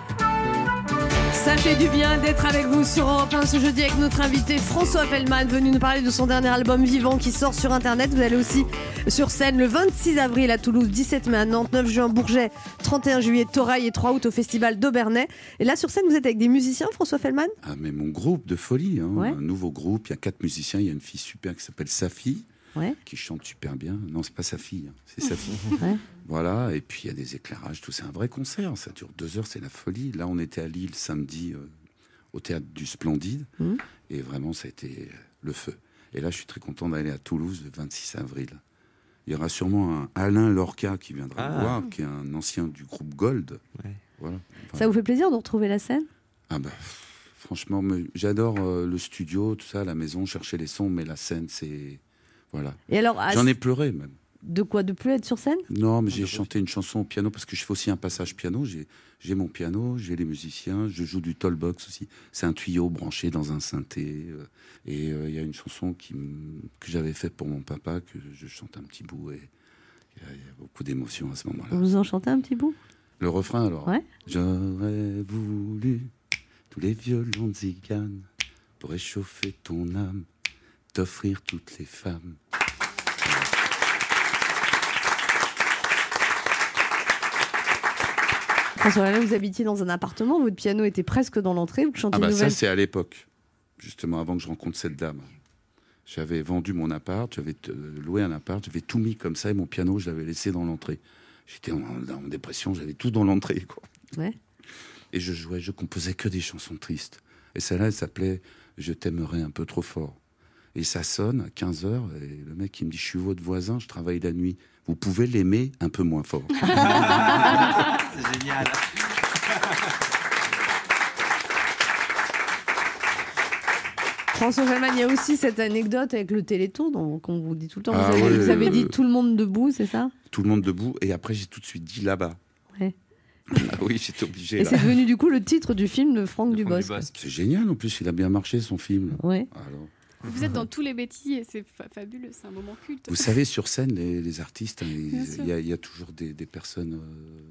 Ça fait du bien d'être avec vous sur Europe un ce jeudi avec notre invité François Fellman, venu nous parler de son dernier album Vivant qui sort sur internet. Vous allez aussi sur scène le vingt-six avril à Toulouse, dix-sept mai à Nantes, neuf juin Bourget, trente et un juillet Torail et trois août au festival d'Aubernay. Et là sur scène vous êtes avec des musiciens, François Fellman? Ah, mais mon groupe de folie, hein, Ouais. un nouveau groupe. Il y a quatre musiciens. Il y a une fille super qui s'appelle Safi, Ouais. qui chante super bien. Non, c'est pas sa fille, hein, c'est sa fille. Ouais. Voilà, et puis il y a des éclairages, tout. C'est un vrai concert. Ça dure deux heures, c'est la folie. Là, on était à Lille samedi euh, au théâtre du Splendide, Mhm. et vraiment, ça a été le feu. Et là, je suis très content d'aller à Toulouse le vingt-six avril. Il y aura sûrement un Alain Lorca qui viendra Ah. me voir, qui est un ancien du groupe Gold. Ouais. Voilà. Enfin, Ça vous fait plaisir de retrouver la scène? ah bah, pff, franchement, me- j'adore euh, le studio, tout ça, la maison, chercher les sons, mais la scène, c'est... Voilà. Et alors, à- J'en ai pleuré, même. de quoi? De plus être sur scène? Non, mais j'ai chanté une chanson au piano, parce que je fais aussi un passage piano. J'ai j'ai mon piano, j'ai les musiciens, je joue du tollbox aussi. C'est un tuyau branché dans un synthé. euh, et euh, il y a une chanson qui m- que j'avais faite pour mon papa, que je chante un petit bout, et il y, a- il y a beaucoup d'émotions à ce moment-là. Vous en chantez un petit bout? Le refrain, alors. Ouais. J'aurais voulu tous les violons de Zigane pour réchauffer ton âme, t'offrir toutes les femmes. François Fellman, vous habitiez dans un appartement, votre piano était presque dans l'entrée, vous chantez Ah bah une ça, nouvelle. c'est à l'époque, justement, avant que je rencontre cette dame. J'avais vendu mon appart, j'avais euh, loué un appart, j'avais tout mis comme ça, et mon piano, je l'avais laissé dans l'entrée. J'étais en, en dépression, j'avais tout dans l'entrée, quoi. Ouais. Et je jouais, je composais que des chansons tristes. Et celle-là, elle s'appelait « Je t'aimerais un peu trop fort ». Et ça sonne à quinze heures, et le mec, il me dit « Je suis votre voisin, je travaille la nuit. Vous pouvez l'aimer un peu moins fort. » C'est génial. François Fellman, il y a aussi cette anecdote avec le Téléthon, dont qu'on vous dit tout le temps. Ah vous avez, ouais, vous avez euh, dit tout le monde debout, c'est ça? Tout le monde debout, et après, j'ai tout de suite dit « là-bas Ouais. ». Ah oui, j'étais obligé. Et là. c'est devenu du coup le titre du film de Franck De Franck Dubosc. Dubosc. C'est génial, en plus, il a bien marché, son film. Ouais. Alors... Vous êtes dans tous les bêtises et c'est fa- fabuleux, c'est un moment culte. Vous savez, sur scène, les, les artistes, hein, Bien il sûr. il y, a- il y a toujours des, des personnes euh, en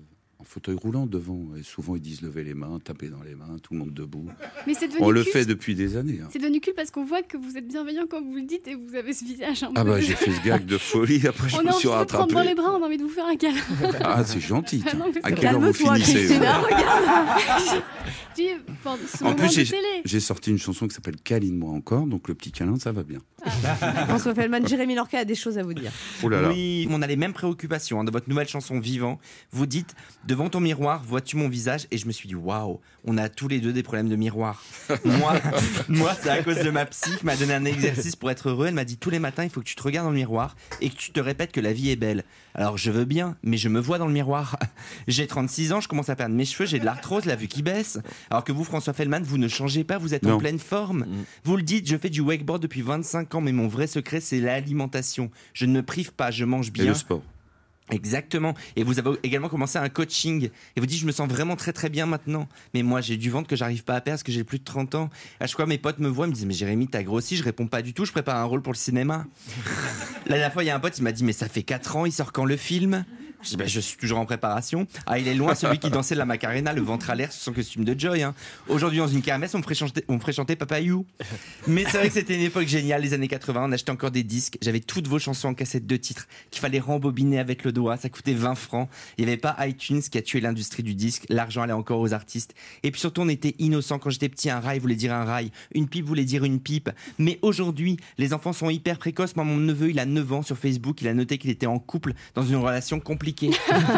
fauteuil roulant devant. Et souvent, ils disent lever les mains, taper dans les mains, tout le monde debout. Mais c'est devenu On le culte. fait depuis des années. hein. C'est devenu cul parce qu'on voit que vous êtes bienveillant quand vous le dites et vous avez ce visage un Ah peu. bah j'ai fait ce gag de folie, après je On me a suis envie de vous prendre rattrapé. dans les bras, on a envie de vous faire un câlin. Ah c'est gentil. Ah non, mais À c'est- quelle heure vous Calme-toi, finissez Christina, vous regarde. Je dis, pendant ce En moment plus de j'ai télé. j'ai sorti une chanson qui s'appelle Câline-moi encore, donc le petit câlin ça va bien. François Fellman, Jérémy Lorca a des choses à vous dire. Oh là là. Oui, on a les mêmes préoccupations. hein. Dans votre nouvelle chanson Vivant, vous dites devant ton miroir, vois-tu mon visage? Et je me suis dit waouh, on a tous les deux des problèmes de miroir. moi, moi c'est à cause de ma psy qui m'a donné un exercice pour être heureux. Elle m'a dit tous les matins, il faut que tu te regardes dans le miroir et que tu te répètes que la vie est belle. Alors je veux bien, mais je me vois dans le miroir. J'ai trente-six ans, je commence à perdre mes cheveux, j'ai de l'arthrose, la vue qui baisse. Alors que vous, François Fellman, vous ne changez pas, vous êtes en Non. pleine forme. Vous le dites, je fais du wakeboard depuis vingt-cinq ans, mais mon vrai secret, c'est l'alimentation. Je ne me prive pas, je mange Et bien. le sport. Exactement. Et vous avez également commencé un coaching. Et vous dites, je me sens vraiment très très bien maintenant. Mais moi, j'ai du ventre que j'arrive pas à perdre parce que j'ai plus de trente ans. À chaque fois, mes potes me voient, ils me disent, mais Jérémy, t'as grossi. Je réponds pas du tout. Je prépare un rôle pour le cinéma. La dernière fois, il y a un pote, il m'a dit, mais ça fait quatre ans, il sort quand le film? Je dis, bah, je suis toujours en préparation. Ah, il est loin, celui qui dansait la Macarena, le ventre à l'air, sous son costume de Joy. Hein. Aujourd'hui, dans une kermesse, on me ferait chanter, on me ferait chanter Papayou. Mais c'est vrai que c'était une époque géniale, les années quatre-vingts. On achetait encore des disques. J'avais toutes vos chansons en cassette de titres qu'il fallait rembobiner avec le doigt. Ça coûtait vingt francs. Il n'y avait pas iTunes qui a tué l'industrie du disque. L'argent allait encore aux artistes. Et puis surtout, on était innocents. Quand j'étais petit, un rail voulait dire un rail. Une pipe voulait dire une pipe. Mais aujourd'hui, les enfants sont hyper précoces. Moi, mon neveu, il a neuf ans sur Facebook. Il a noté qu'il était en couple dans une relation compliquée.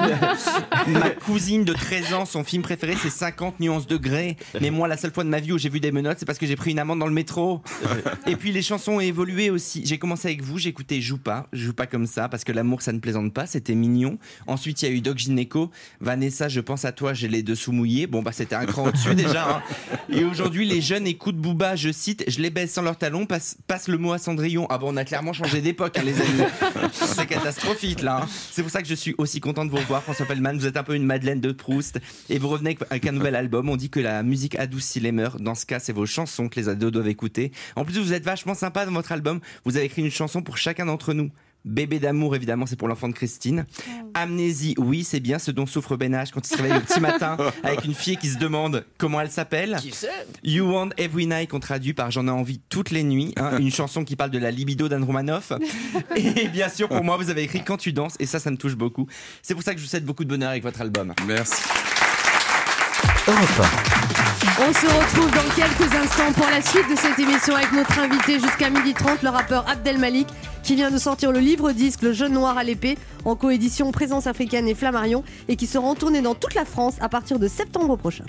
Ma cousine de treize ans, son film préféré, c'est cinquante nuances de grès. Mais moi, la seule fois de ma vie où j'ai vu des menottes, c'est parce que j'ai pris une amende dans le métro. Et puis les chansons ont évolué aussi. J'ai commencé avec vous, j'écoutais Joue pas, Joue pas comme ça, parce que l'amour ça ne plaisante pas, c'était mignon. Ensuite, il y a eu Doc Gynéco, Vanessa, je pense à toi, j'ai les dessous mouillés. Bon, bah c'était un cran au-dessus déjà. Hein. Et aujourd'hui, les jeunes écoutent Booba, je cite, je les baise sans leurs talons, passe, passe le mot à Cendrillon. Ah bon, on a clairement changé d'époque, hein, les amis. C'est catastrophique là. Hein. C'est pour ça que je suis aussi content de vous revoir, François Fellman. Vous êtes un peu une Madeleine de Proust et vous revenez avec un nouvel album. On dit que la musique adoucit les mœurs. Dans ce cas, c'est vos chansons que les ados doivent écouter. En plus, vous êtes vachement sympa dans votre album. Vous avez écrit une chanson pour chacun d'entre nous. Bébé d'amour, évidemment, c'est pour l'enfant de Christine. Amnésie, oui, c'est bien ce dont souffre Ben H quand il se réveille le petit matin avec une fille qui se demande comment elle s'appelle. Qui sait? You Want Every Night, qu'on traduit par J'en ai envie toutes les nuits, hein, une chanson qui parle de la libido d'Anne Romanoff. Et bien sûr, pour moi, vous avez écrit Quand tu danses, et ça, ça me touche beaucoup. C'est pour ça que je vous souhaite beaucoup de bonheur avec votre album. Merci. Europe un. On se retrouve dans quelques instants pour la suite de cette émission avec notre invité jusqu'à midi trente, le rappeur Abdel Malik, qui vient de sortir le livre-disque Le Jeune Noir à l'épée, en coédition Présence Africaine et Flammarion, et qui sera en tournée dans toute la France à partir de septembre prochain.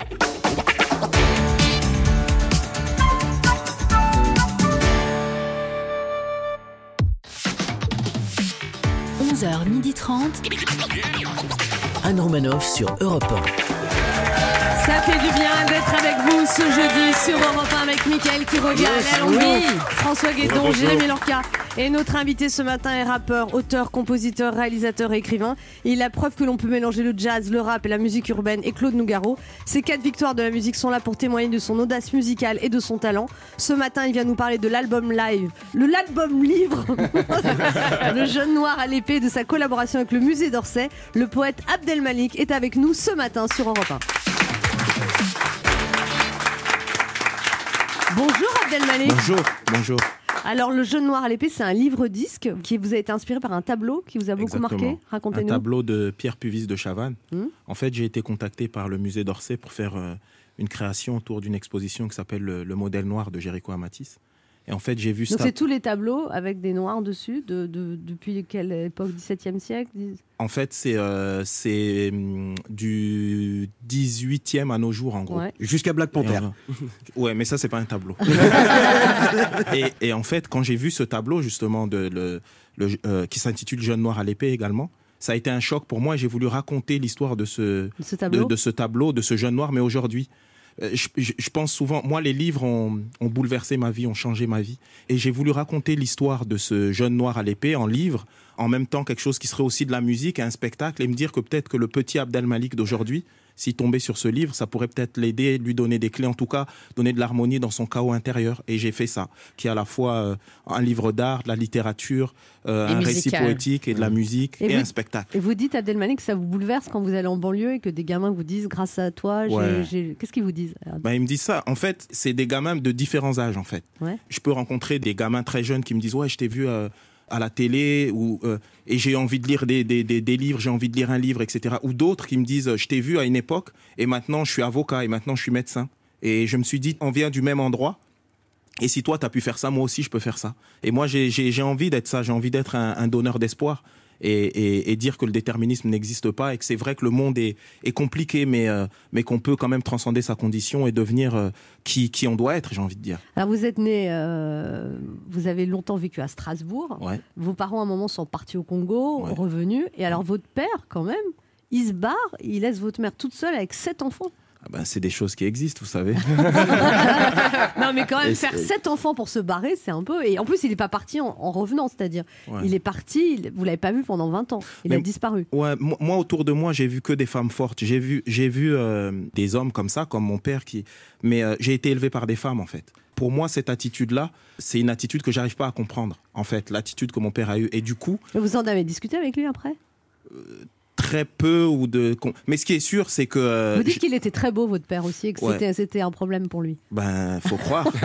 onze heures trente. Anne Romanoff sur Europe un. Ça fait du bien d'être avec vous ce jeudi sur Europe un avec Mickaël qui regarde la Longhi, François Guédon, Jérémy Lorca. Et notre invité ce matin est rappeur, auteur, compositeur, réalisateur et écrivain. Et il a preuve que l'on peut mélanger le jazz, le rap et la musique urbaine et Claude Nougaro. Ces quatre victoires de la musique sont là pour témoigner de son audace musicale et de son talent. Ce matin, il vient nous parler de l'album live, le l'album livre, Le Jeune Noir à l'épée, de sa collaboration avec le musée d'Orsay. Le poète Abdel Malik est avec nous ce matin sur Europe un. Bonjour Abdel Malik. Bonjour, bonjour. Alors, Le Jeune Noir à l'épée, c'est un livre-disque qui vous a été inspiré par un tableau qui vous a beaucoup Exactement. marqué. Racontez-nous. Un tableau de Pierre Puvis de Chavannes. Mmh. En fait, j'ai été contacté par le musée d'Orsay pour faire euh, une création autour d'une exposition qui s'appelle le, le modèle noir de Jéricho Amatis. Et en fait, j'ai vu Donc, ça. c'est tous les tableaux avec des noirs dessus, de, de, depuis quelle époque? dix-septième siècle? En fait, c'est euh, c'est hum, du dix-huitième à nos jours, en gros. Ouais. Jusqu'à Black Panther. Et, euh, ouais, mais ça, c'est pas un tableau. et, et en fait, quand j'ai vu ce tableau, justement, de, le, le, euh, qui s'intitule Jeune Noir à l'épée également, ça a été un choc pour moi. J'ai voulu raconter l'histoire de ce, de ce tableau, de, de ce tableau, de ce jeune noir, mais aujourd'hui. Je, je, je pense souvent, moi, les livres ont, ont bouleversé ma vie, ont changé ma vie. Et j'ai voulu raconter l'histoire de ce jeune noir à l'épée en livre, en même temps quelque chose qui serait aussi de la musique, un spectacle, et me dire que peut-être que le petit Abdel Malik d'aujourd'hui, s'il tombait sur ce livre, ça pourrait peut-être l'aider, lui donner des clés, en tout cas, donner de l'harmonie dans son chaos intérieur. Et j'ai fait ça, qui est à la fois euh, un livre d'art, de la littérature, euh, un musical. récit poétique et de la musique et, Et et vous- un spectacle. Et vous dites, Abdelmalik, que ça vous bouleverse quand vous allez en banlieue et que des gamins vous disent, grâce à toi, j'ai... Ouais. j'ai- Qu'est-ce qu'ils vous disent? Ben, ils me disent ça. En fait, c'est des gamins de différents âges, en fait. Ouais. Je peux rencontrer des gamins très jeunes qui me disent « Ouais, je t'ai vu euh, à la télé ou, euh, et j'ai envie de lire des, des, des, des livres, j'ai envie de lire un livre, et cetera » Ou d'autres qui me disent « Je t'ai vu à une époque et maintenant je suis avocat et maintenant je suis médecin. » Et je me suis dit « On vient du même endroit. Et si toi, tu as pu faire ça, moi aussi, je peux faire ça. » Et moi, j'ai, j'ai, j'ai envie d'être ça. J'ai envie d'être un, un donneur d'espoir. Et, et, et dire que le déterminisme n'existe pas et que c'est vrai que le monde est, est compliqué, mais, euh, mais qu'on peut quand même transcender sa condition et devenir euh, qui, qui on doit être, j'ai envie de dire. Alors vous êtes né, euh, vous avez longtemps vécu à Strasbourg. Ouais. Vos parents à un moment sont partis au Congo, Ouais. revenus. Et alors votre père, quand même, il se barre, il laisse votre mère toute seule avec sept enfants. Ah ben, c'est des choses qui existent, vous savez. Non mais quand même Et faire c'est- sept enfants pour se barrer, c'est un peu... Et en plus il n'est pas parti en, en revenant, c'est-à-dire Ouais. il est parti, il- vous l'avez pas vu pendant vingt ans. Il a Mais- disparu. Ouais, moi, moi, autour de moi, j'ai vu que des femmes fortes. J'ai vu, j'ai vu euh, des hommes comme ça, comme mon père, qui. Mais euh, j'ai été élevé par des femmes, en fait. Pour moi, cette attitude-là, c'est une attitude que j'arrive pas à comprendre, en fait, l'attitude que mon père a eue. Et du coup, Mais vous en avez discuté avec lui après? très peu ou de. Mais ce qui est sûr, c'est que. euh, Vous dites qu'il était très beau, votre père aussi, et que Ouais. c'était, c'était un problème pour lui. Ben, faut croire. Faut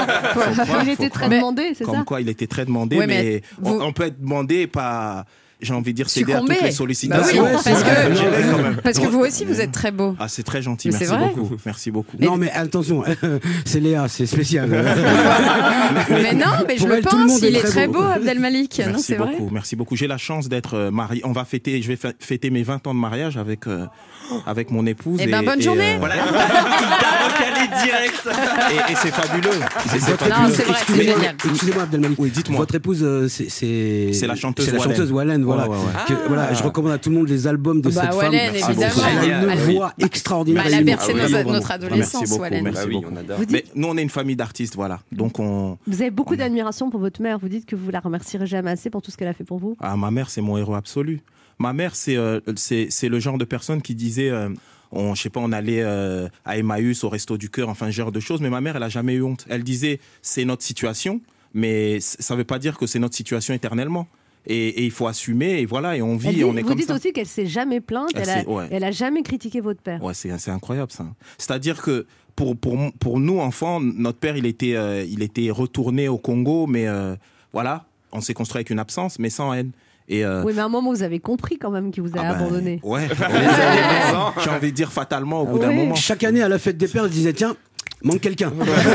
Il faut était très croire. demandé, c'est Comme ça? quoi, il était très demandé, Ouais, mais, mais on, vous- on peut être demandé et pas. J'ai envie de dire céder à Succomber. toutes les sollicitations. Bah oui, parce que- Gérer quand même. Parce que vous aussi, vous êtes très beau. Ah, c'est très gentil. Mais Merci c'est vrai. beaucoup. Merci beaucoup. Non, mais attention, c'est Léa, c'est spécial. Mais non, mais je Pour le elle, tout le pense, monde est il est très très beau. beau, Abdelmalik. Non, Merci c'est vrai. beaucoup, merci beaucoup. J'ai la chance d'être euh, marié. On va fêter, je vais fa- fêter mes vingt ans de mariage avec, euh, avec mon épouse. Eh ben, bonne et, journée. euh, Voilà, il t'a recalé direct. et, et c'est fabuleux. Et c'est Votre fabuleux. Non, c'est vrai, c'est Excusez-moi, génial. Excusez-moi, Abdelmalik. Oui, dites-moi. Votre épouse, euh, c'est, c'est... C'est la chanteuse c'est la Wallen. chanteuse Wallen, voilà. Ouais, ouais, ouais. Que- Ah. voilà, je recommande à tout le monde les albums de Bah, cette Wallen, femme. évidemment. Elle a une Elle- voix extraordinaire. Bah, elle a et bercé une- nos- vraiment. notre adolescence, Merci beaucoup, Wallen. merci Bah oui, beaucoup. on adore. Vous dites, Mais nous, on est une famille d'artistes, voilà. Donc, on. vous avez beaucoup d'admiration pour votre mère. Vous dites que vous la remercierez jamais assez pour tout ce qu'elle a fait pour vous. Ah, ma mère, c'est mon héros absolu. Ma mère, c'est euh, c'est c'est le genre de personne qui disait, euh, on, je sais pas, on allait euh, à Emmaüs, au Resto du Cœur, enfin, ce genre de choses. Mais ma mère, elle a jamais eu honte. Elle disait, c'est notre situation, mais c- ça veut pas dire que c'est notre situation éternellement. Et, et il faut assumer, et voilà, et on vit, Elle dit- et on est vous comme dites ça. aussi qu'elle s'est jamais plainte. Elle Elle, a, s'est- ouais. elle a jamais critiqué votre père. Ouais, c'est c'est incroyable ça. C'est-à-dire que pour, pour, pour nous, enfants, notre père, il était, euh, il était retourné au Congo, mais euh, voilà, on s'est construit avec une absence, mais sans haine. Et, euh, Oui, mais à un moment, vous avez compris quand même qu'il vous a ah ben, abandonné. Ouais, j'ai envie de dire fatalement au bout d'un Oui. moment. Chaque année, à la fête des pères, je disais, tiens, manque quelqu'un.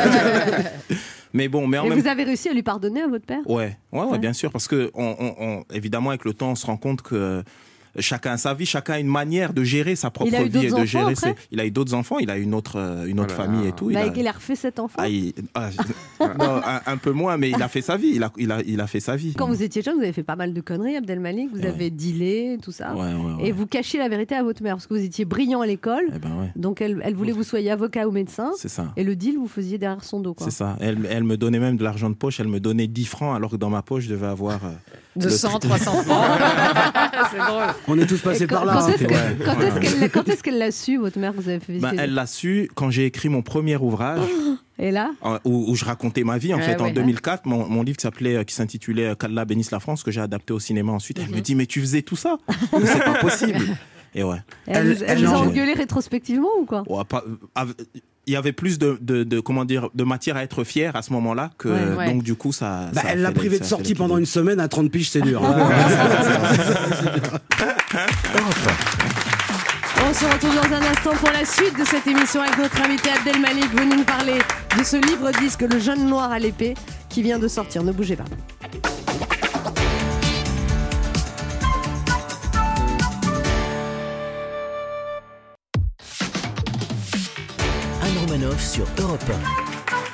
Mais bon, mais en Et même vous avez réussi à lui pardonner à votre père? Ouais, ouais, ouais, Ouais. bien sûr, parce que on, on- on- évidemment avec le temps, on se rend compte que chacun a sa vie, chacun a une manière de gérer sa propre Il a eu vie et d'autres de enfants gérer après ses. Il a eu d'autres enfants, il a une autre, euh, une autre Oh là famille là. et tout. Il Bah, a- il a refait cet enfant. Ah, il- ah, je- non, un, un peu moins, mais il a fait sa vie. Il a, il a, il a fait sa vie. Quand vous étiez jeune, vous avez fait pas mal de conneries, Abdelmalik. Vous Ouais. avez dealé, tout ça. Ouais, ouais, ouais. Et vous cachiez la vérité à votre mère parce que vous étiez brillant à l'école. Eh ben ouais, Donc elle, elle voulait que vous soyez avocat ou médecin. c'est ça. Et le deal, vous faisiez derrière son dos. Quoi. C'est ça. Elle, elle me donnait même de l'argent de poche. Elle me donnait dix francs, alors que dans ma poche, je devais avoir. euh, deux cents, le- trois cents francs. C'est drôle. On est tous Et passés quand, par là. quand hein. est-ce que- Ouais. quand est-ce qu'elle, quand est-ce qu'elle l'a su, votre mère, que vous avez fait Ben, visiter elle l'a su quand j'ai écrit mon premier ouvrage. Et là en- Où, où je racontais ma vie en Ah fait ouais. en deux mille quatre, mon, mon livre qui s'appelait euh, qui s'intitulait euh, qu'Allah bénisse la France, que j'ai adapté au cinéma ensuite. Elle me dit mais tu faisais tout ça, Mais c'est pas possible. Et ouais. Elle, Elle- vous- elle elle vous a en- engueulé rétrospectivement ou quoi? Ouais, pas- euh, av- il y avait plus de, de, de- comment dire de matière à être fier à ce moment-là que Ouais, ouais. donc du coup ça. Bah, ça a elle l'a fait les- privé de ça a fait sortie l'équilibre. pendant une semaine à trente piges, c'est dur. On se retrouve dans un instant pour la suite de cette émission avec notre invité Abdelmalik, venu nous parler de ce livre-disque Le Jeune Noir à l'épée qui vient de sortir. Ne bougez pas. Anne Romanoff sur Europe un.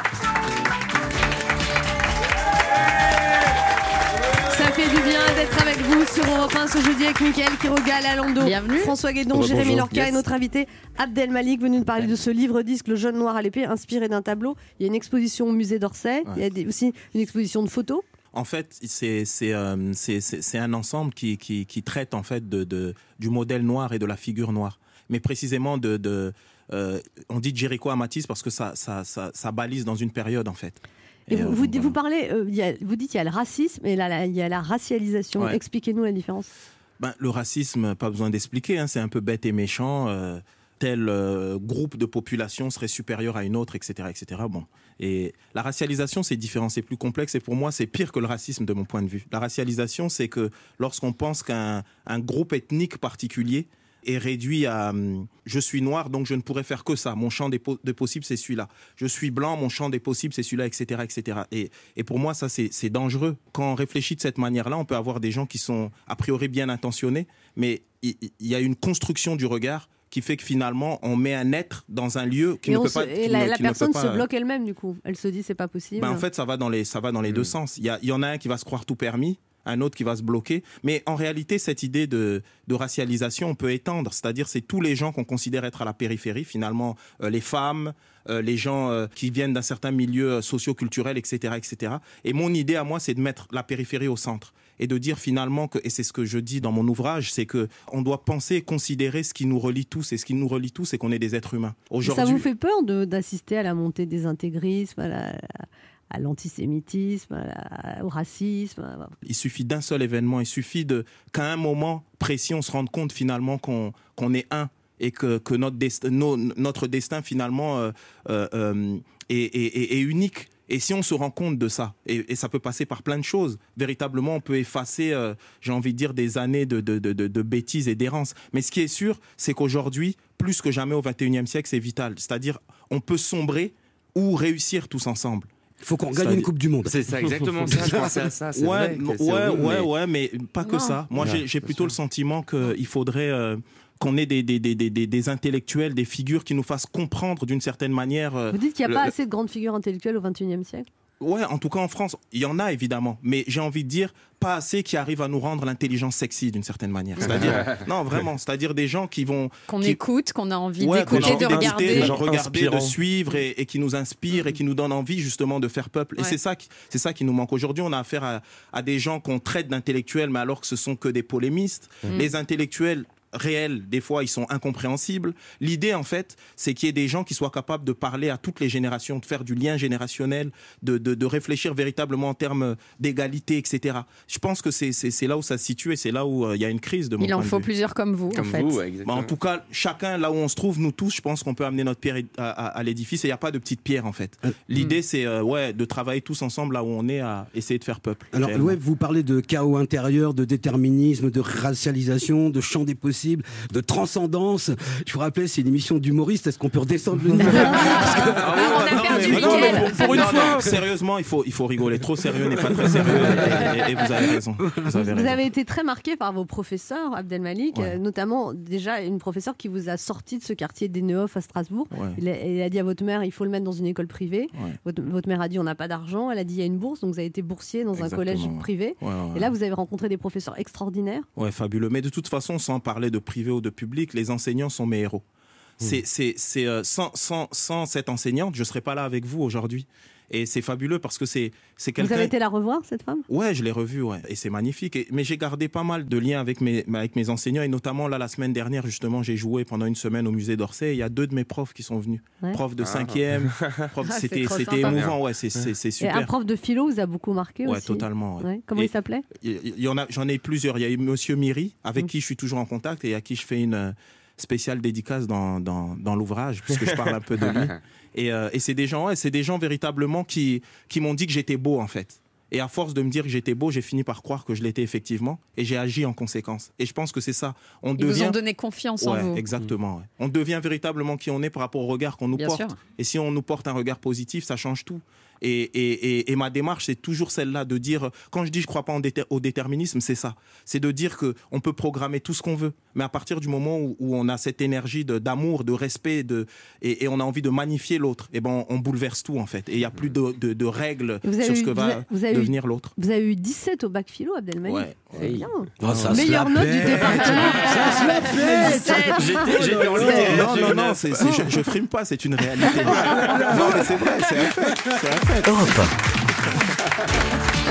Ça fait du bien d'être avec vous sur Europe un ce jeudi avec Mickaël Quiroga, Lalando, Bienvenue. François Guédon, Bonjour. Jérémy Lorca Yes. et notre invité Abdelmalik, venu nous parler de ce livre-disque Le Jeune Noir à l'épée, inspiré d'un tableau. Il y a une exposition au musée d'Orsay, Ouais. il y a des- aussi une exposition de photos. En fait, c'est c'est euh, c'est c'est- c'est un ensemble qui, qui, qui traite en fait de, de du modèle noir et de la figure noire. mais précisément de, de euh, on dit Jericho à Matisse parce que ça, ça, ça, ça balise dans une période en fait. Et, et vous, euh, vous, voilà. vous parlez, euh, y a, vous dites qu'il y a le racisme et là, là, il y a la racialisation. Ouais. Expliquez-nous la différence. Ben, le racisme, pas besoin d'expliquer, hein, c'est un peu bête et méchant. Euh, tel euh, groupe de population serait supérieur à une autre, et cetera, et cetera. Bon. Et la racialisation, c'est différent, c'est plus complexe. Et pour moi, c'est pire que le racisme de mon point de vue. La racialisation, c'est que lorsqu'on pense qu'un un groupe ethnique particulier est réduit à hum, je suis noir, donc je ne pourrais faire que ça. Mon champ des, po- des possibles, c'est celui-là. Je suis blanc, mon champ des possibles, c'est celui-là, et cetera, et cetera. Et, et pour moi, ça, c'est, c'est dangereux. Quand on réfléchit de cette manière-là, on peut avoir des gens qui sont a priori bien intentionnés, mais il y, y a une construction du regard qui fait que finalement, on met un être dans un lieu qui et ne peut se, pas... et qui la, ne- la qui ne personne peut se pas- bloque elle-même, du coup. Elle se dit, c'est pas possible. Ben, en fait, ça va dans les, ça va dans les deux sens. Il y, a, il y en a un qui va se croire tout permis, un autre qui va se bloquer. Mais en réalité, cette idée de, de racialisation, on peut étendre. C'est-à-dire, c'est tous les gens qu'on considère être à la périphérie, finalement, euh, les femmes, euh, les gens euh, qui viennent d'un certain milieu euh, socio-culturel, et cetera, et cetera. Et mon idée à moi, c'est de mettre la périphérie au centre. Et de dire finalement que, et c'est ce que je dis dans mon ouvrage, c'est que on doit penser, considérer ce qui nous relie tous. Et ce qui nous relie tous, c'est qu'on est des êtres humains. Ça vous fait peur de, d'assister à la montée des intégrismes, à, la, à l'antisémitisme, à la, au racisme à... Il suffit d'un seul événement, il suffit de, qu'à un moment précis, on se rende compte finalement qu'on, qu'on est un et que, que notre, destin, no, notre destin finalement euh, euh, est, est, est unique. Et si on se rend compte de ça, et, et ça peut passer par plein de choses, véritablement on peut effacer, euh, j'ai envie de dire, des années de, de, de, de bêtises et d'errance. Mais ce qui est sûr, c'est qu'aujourd'hui, plus que jamais au vingt et unième siècle, c'est vital. C'est-à-dire, on peut sombrer ou réussir tous ensemble. Il faut qu'on gagne une Coupe du Monde. C'est ça, exactement ça. Je pensais à ça. C'est ouais, vrai que c'est ouais, horrible, ouais, mais... ouais, mais pas que Non. ça. Moi, Ouais, j'ai, j'ai bien plutôt sûr. le sentiment qu'il faudrait euh, qu'on ait des, des, des, des, des, des intellectuels, des figures qui nous fassent comprendre d'une certaine manière. euh, Vous dites qu'il n'y a le- pas le- assez de grandes figures intellectuelles au vingt et unième siècle. Ouais, en tout cas en France, il y en a évidemment, mais j'ai envie de dire pas assez qui arrivent à nous rendre l'intelligence sexy d'une certaine manière. C'est-à-dire, non vraiment, c'est-à-dire des gens qui vont Qu'on qui- écoute, qu'on a envie Ouais, qu'on a d'écouter, envie de d'écouter, regarder. de regarder, de inspirants. suivre et, et qui nous inspirent et qui nous donnent envie justement de faire peuple. Et Ouais. c'est ça, qui, c'est ça qui nous manque aujourd'hui. On a affaire à, à des gens qu'on traite d'intellectuels, mais alors que ce sont que des polémistes. Mm. Les intellectuels réels, des fois, ils sont incompréhensibles. L'idée, en fait, c'est qu'il y ait des gens qui soient capables de parler à toutes les générations, de faire du lien générationnel, de, de, de réfléchir véritablement en termes d'égalité, et cetera. Je pense que c'est, c'est, c'est là où ça se situe et c'est là où euh, il y a une crise de mon Il en point de faut vue. plusieurs comme vous, en fait. Bah, en tout cas, chacun, là où on se trouve, nous tous, je pense qu'on peut amener notre pierre à, à- à l'édifice. Et il n'y a pas de petite pierre, en fait. L'idée, c'est euh, ouais, de travailler tous ensemble là où on est à essayer de faire peuple. Alors, réellement. ouais, vous parlez de chaos intérieur, de déterminisme, de racialisation, de champ des possibles, de transcendance. Je vous rappelle, c'est une émission d'humoriste. Est-ce qu'on peut redescendre le niveau Parce que- Ah ouais, on a non, perdu mais- Mickaël. non, mais pour, pour une Non, fois, non. sérieusement, il faut, il faut rigoler. Trop sérieux n'est pas très sérieux. Et, et- et vous avez raison. Vous avez Vous raison. avez été très marqué par vos professeurs, Abdelmalik, Ouais. euh, notamment déjà une professeure qui vous a sorti de ce quartier des Neufs à Strasbourg. Ouais. Il, a, il a dit à votre mère, il faut le mettre dans une école privée. Ouais. Votre, votre mère a dit, on n'a pas d'argent. Elle a dit, il y a une bourse, donc vous avez été boursier dans Exactement, un collège ouais. privé. Ouais, ouais, ouais. Et là, vous avez rencontré des professeurs extraordinaires. Ouais, fabuleux. Mais de toute façon, sans parler de privé ou de public, les enseignants sont mes héros. C'est, c'est, c'est, euh, sans, sans, sans cette enseignante, je ne serais pas là avec vous aujourd'hui. Et c'est fabuleux parce que c'est, c'est Vous quelqu'un... avez été la revoir, cette femme Ouais, je l'ai revu, ouais, et c'est magnifique. Et- mais j'ai gardé pas mal de liens avec mes, avec mes enseignants, et notamment là, la semaine dernière, justement, j'ai joué pendant une semaine au musée d'Orsay. Et il y a deux de mes profs qui sont venus. Ouais. Prof de Ah. cinquième, prof, Ah, c'est c'était, trop c'était sympa. émouvant, ouais, c'est, c'est, c'est Et super. un prof de philo vous a beaucoup marqué Ouais, aussi. totalement. ouais. Ouais. Comment Et il s'appelait il il y en a, j'en ai plusieurs. Il y a eu Monsieur Miri, avec Mm. qui je suis toujours en contact et à qui je fais une euh, spéciale dédicace dans, dans, dans l'ouvrage, puisque je parle un peu de lui. Et, euh, et c'est des gens, ouais, c'est des gens véritablement qui, qui m'ont dit que j'étais beau, en fait. Et à force de me dire que j'étais beau, j'ai fini par croire que je l'étais effectivement, et j'ai agi en conséquence. Et je pense que c'est ça. On Ils devient... vous ont donné confiance en Ouais, vous. exactement. ouais. On devient véritablement qui on est par rapport au regard qu'on nous Bien porte. sûr. Et si on nous porte un regard positif, ça change tout. Et, et, et, et ma démarche, c'est toujours celle-là de dire, quand je dis je crois pas en déter- au déterminisme, c'est ça. C'est de dire que on peut programmer tout ce qu'on veut, mais à partir du moment où, où on a cette énergie de, d'amour, de respect, de, et, et on a envie de magnifier l'autre, et ben on, on bouleverse tout en fait. Et il n'y a plus de, de, de règles Vous avez sur ce eu- que vous va avez- vous avez eu- devenir l'autre. Vous avez eu dix-sept au bac philo, Abdelmalik. Ouais. C'est bien. Oh, ça se Meilleure la note du pète. département. Ça se la pète. dix-sept. J'étais, j'étais en ligne. Non, non, non, c'est, c'est- je, je frime pas, c'est une réalité. Non, mais c'est vrai, c'est un fait. C'est un fait. Europe un.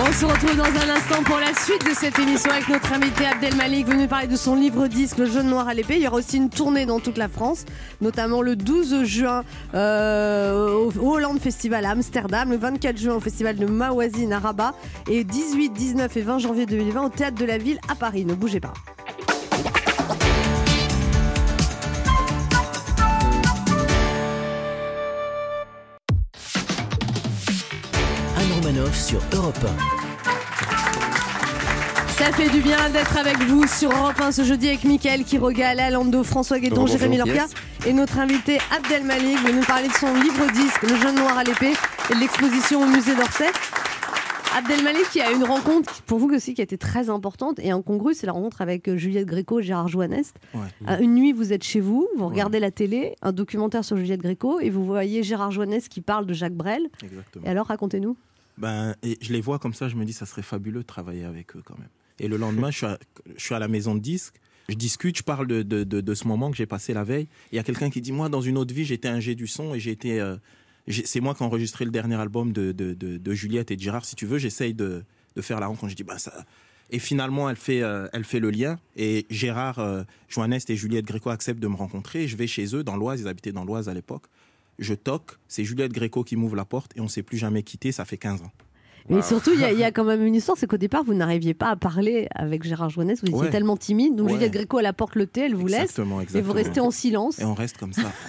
On se retrouve dans un instant pour la suite de cette émission avec notre invité Abdelmalik, venu parler de son livre-disque Le Jaune Noir à l'épée. Il y aura aussi une tournée dans toute la France, notamment le douze juin euh, au Hollande Festival à Amsterdam, le vingt-quatre juin au Festival de Mawazine à Rabat et dix-huit, dix-neuf et vingt janvier deux mille vingt au Théâtre de la Ville à Paris. Ne bougez pas. Anne Romanoff sur Europe un. Ça fait du bien d'être avec vous sur Europe un ce jeudi avec Mickaël Quiroga, Léa Lando, François Guédon, Bonjour, Jérémy Lorca yes. et notre invité Abdelmalik va nous parler de son livre-disque Le Jaune Noir à l'épée et de l'exposition au musée d'Orsay. Abdelmalik qui a une rencontre pour vous aussi qui a été très importante et incongrue, c'est la rencontre avec Juliette Gréco et Gérard Joannest. Ouais. Une nuit vous êtes chez vous, vous regardez ouais. la télé, un documentaire sur Juliette Gréco et vous voyez Gérard Joannest qui parle de Jacques Brel. Exactement. Et alors racontez-nous. Ben, et je les vois comme ça, je me dis ça serait fabuleux de travailler avec eux quand même. Et le lendemain, je suis à, je suis à la maison de disques, je discute, je parle de, de, de, de ce moment que j'ai passé la veille. Il y a quelqu'un qui dit, moi, dans une autre vie, j'étais un G du son et j'ai été, euh, j'ai, c'est moi qui ai enregistré le dernier album de, de, de, de Juliette et de Gérard. Si tu veux, j'essaye de, de faire la rencontre. Je dis, bah, ça... Et finalement, elle fait, euh, elle fait le lien. Et Gérard euh, Joannest et Juliette Gréco acceptent de me rencontrer. Je vais chez eux, dans l'Oise, ils habitaient dans l'Oise à l'époque. Je toque, c'est Juliette Gréco qui m'ouvre la porte et on ne s'est plus jamais quitté, ça fait quinze ans. Mais surtout, il y, y a quand même une histoire, c'est qu'au départ, vous n'arriviez pas à parler avec Gérard Joannest, vous étiez ouais. tellement timide. Donc, ouais. Juliette Gréco, elle apporte le thé, elle vous exactement, laisse. Exactement. Et vous restez en silence. Et on reste comme ça.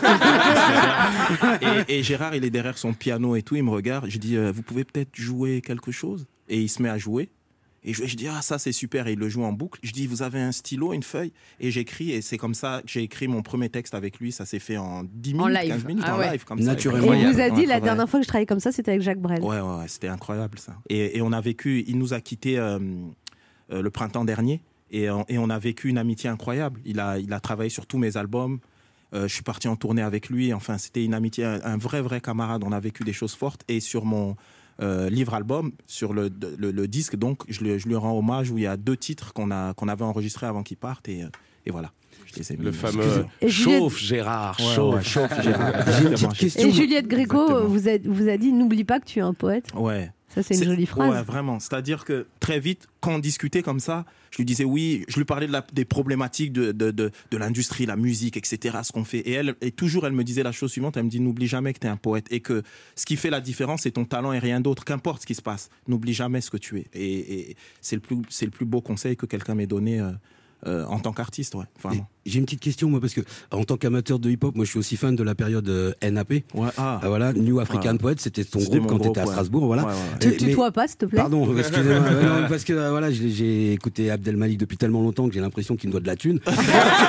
et, et Gérard, il est derrière son piano et tout, il me regarde. Je dis, euh, vous pouvez peut-être jouer quelque chose ? Et il se met à jouer. Et je, je dis, ah, ça, c'est super. Et il le joue en boucle. Je dis, vous avez un stylo, une feuille ? Et j'écris. Et c'est comme ça que j'ai écrit mon premier texte avec lui. Ça s'est fait en dix minutes, en live. quinze minutes, ah, en ouais. live. Comme naturellement. Ça. Et il vous a dit, la dernière fois que je travaillais comme ça, c'était avec Jacques Brel. Ouais, ouais, ouais, c'était incroyable, ça. Et, et on a vécu, il nous a quittés euh, euh, le printemps dernier. Et, euh, et on a vécu une amitié incroyable. Il a, il a travaillé sur tous mes albums. Euh, je suis parti en tournée avec lui. Enfin, c'était une amitié, un, un vrai, vrai camarade. On a vécu des choses fortes. Et sur mon... Euh, livre-album, sur le, le, le disque, donc je, le, je lui rends hommage où il y a deux titres qu'on, a, qu'on avait enregistrés avant qu'il parte et, et voilà. Je les ai mis. Le fameux et chauffe Gérard, ouais, chauffe, ouais, chauffe Gérard. Et Juliette Gréco vous a, vous a dit, n'oublie pas que tu es un poète. Ouais. Ça, c'est une c'est, jolie phrase. Ouais, vraiment. C'est-à-dire que très vite, quand on discutait comme ça, je lui disais oui, je lui parlais de la, des problématiques de, de, de, de l'industrie, la musique, et cetera, ce qu'on fait. Et, elle, et toujours, elle me disait la chose suivante, elle me dit, n'oublie jamais que tu es un poète et que ce qui fait la différence, c'est ton talent et rien d'autre, qu'importe ce qui se passe. N'oublie jamais ce que tu es. Et, et c'est, le plus, c'est le plus beau conseil que quelqu'un m'ait donné euh, euh, en tant qu'artiste, ouais, vraiment. J'ai une petite question, moi, parce que en tant qu'amateur de hip-hop, moi, je suis aussi fan de la période euh, N A P. Ouais, ah. Ah, voilà, New African ouais. Poet, c'était ton c'était groupe quand tu étais à Strasbourg, ouais. voilà. Ouais, ouais, ouais. Tu tutoies pas, s'il te plaît. Pardon, excusez-moi. non, parce que euh, voilà, j'ai, j'ai écouté Abdelmalik depuis tellement longtemps que j'ai l'impression qu'il me doit de la thune. Donc,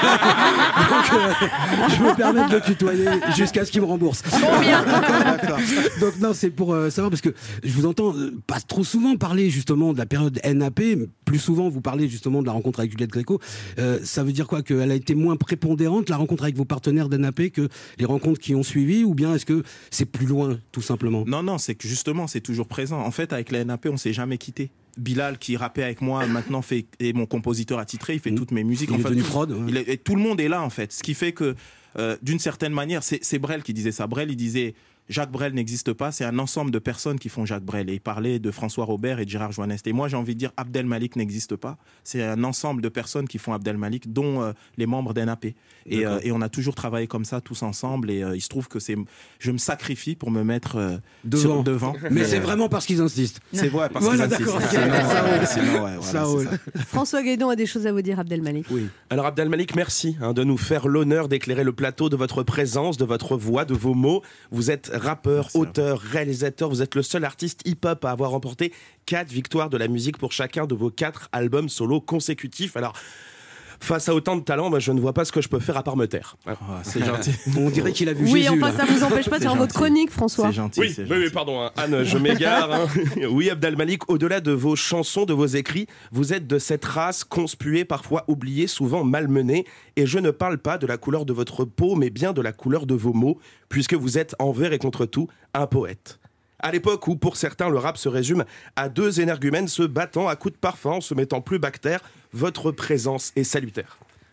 euh, je me permets de le tutoyer jusqu'à ce qu'il me rembourse. Bon, bien. Donc non, c'est pour euh, savoir parce que je vous entends euh, pas trop souvent parler justement de la période N A P, mais plus souvent vous parlez justement de la rencontre avec Juliette Gréco. Euh, ça veut dire quoi, qu'elle a été moins prépondérante la rencontre avec vos partenaires d'N A P que les rencontres qui ont suivi, ou bien est-ce que c'est plus loin tout simplement ? Non, non, c'est que justement c'est toujours présent. En fait, avec la N A P, on s'est jamais quitté. Bilal qui rappait avec moi maintenant fait est mon compositeur attitré, il fait mmh. toutes mes musiques. Il en est fait, devenu prod. Ouais. Il est, et tout le monde est là en fait. Ce qui fait que euh, d'une certaine manière, c'est, c'est Brel qui disait ça. Brel, il disait Jacques Brel n'existe pas, c'est un ensemble de personnes qui font Jacques Brel. Et il parlait de François Robert et de Gérard Joannest. Et moi, j'ai envie de dire Abdelmalik n'existe pas. C'est un ensemble de personnes qui font Abdelmalik, dont euh, les membres d'N A P. Et, euh, et on a toujours travaillé comme ça, tous ensemble. Et euh, il se trouve que c'est, je me sacrifie pour me mettre euh, devant. Sur, devant. Mais c'est vraiment parce qu'ils insistent. C'est vrai, parce voilà, qu'ils d'accord. insistent. Okay. Sinon, ouais, voilà, ça c'est ça. François Guédon a des choses à vous dire, Abdelmalik. Oui. Alors Abdelmalik, merci hein, de nous faire l'honneur d'éclairer le plateau de votre présence, de votre voix, de vos mots. Vous êtes rappeur, merci auteur, réalisateur. Vous êtes le seul artiste hip-hop à avoir remporté quatre victoires de la musique pour chacun de vos quatre albums solo consécutifs. Alors, face à autant de talent, moi, je ne vois pas ce que je peux faire à part me taire. Oh, c'est gentil. On dirait qu'il a vu oui, Jésus. Oui, enfin, là. ça vous empêche pas de faire votre chronique, François. C'est gentil. Oui, c'est oui, gentil. oui, pardon, hein. Anne, je m'égare. Hein. Oui, Abdelmalik, au-delà de vos chansons, de vos écrits, vous êtes de cette race conspuée, parfois oubliée, souvent malmenée. Et je ne parle pas de la couleur de votre peau, mais bien de la couleur de vos mots, puisque vous êtes envers et contre tout un poète. À l'époque où, pour certains, le rap se résume à deux énergumènes se battant à coups de parfum, en se mettant plus bactère, votre présence est salutaire.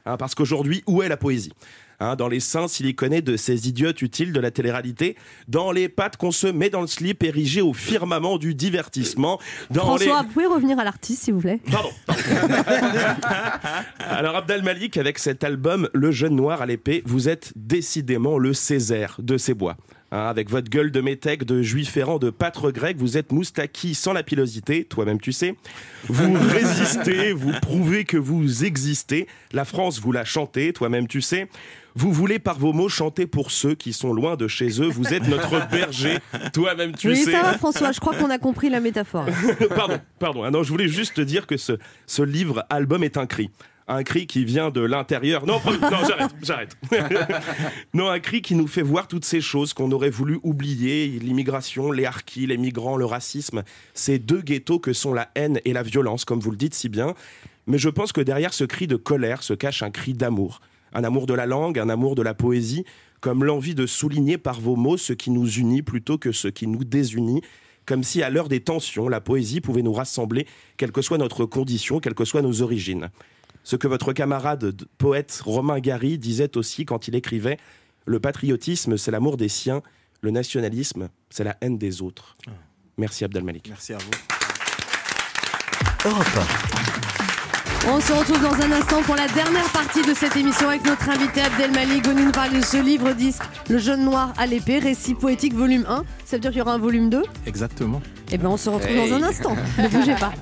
Hein, parce qu'aujourd'hui, où est la poésie ? Hein, dans les seins siliconés de ces idiotes utiles de la télé-réalité, dans les pattes qu'on se met dans le slip érigé au firmament du divertissement. Dans François, les... vous pouvez revenir à l'artiste, s'il vous plaît ? Pardon. pardon. Alors Abdel Malik, avec cet album Le Jeune Noir à l'épée, vous êtes décidément le Césaire de ces bois. Hein, avec votre gueule de métèque, de juif errant, de pâtre grec, vous êtes Moustaki sans la pilosité, toi-même tu sais. Vous résistez, vous prouvez que vous existez. La France, vous la chantez, toi-même tu sais. Vous voulez par vos mots chanter pour ceux qui sont loin de chez eux. Vous êtes notre berger, toi-même tu oui, sais. Oui, ça va François, je crois qu'on a compris la métaphore. pardon, pardon. Ah non, je voulais juste te dire que ce, ce livre-album est un cri. Un cri qui vient de l'intérieur. Non, non, j'arrête, j'arrête. Non, un cri qui nous fait voir toutes ces choses qu'on aurait voulu oublier. L'immigration, les harkis, les migrants, le racisme. Ces deux ghettos que sont la haine et la violence, comme vous le dites si bien. Mais je pense que derrière ce cri de colère se cache un cri d'amour. Un amour de la langue, un amour de la poésie, comme l'envie de souligner par vos mots ce qui nous unit plutôt que ce qui nous désunit. Comme si à l'heure des tensions, la poésie pouvait nous rassembler, quelle que soit notre condition, quelles que soient nos origines. Ce que votre camarade poète Romain Gary disait aussi quand il écrivait « Le patriotisme, c'est l'amour des siens. Le nationalisme, c'est la haine des autres. » Merci Abdel Malik. Merci à vous. Europe un. On se retrouve dans un instant pour la dernière partie de cette émission avec notre invité Abdel Malik. Venu nous parler de ce livre-disque, Le Jeune Noir à l'épée, récit poétique volume un. Ça veut dire qu'il y aura un volume deux ? Exactement. Eh bien, on se retrouve Hey. dans un instant. Ne bougez pas.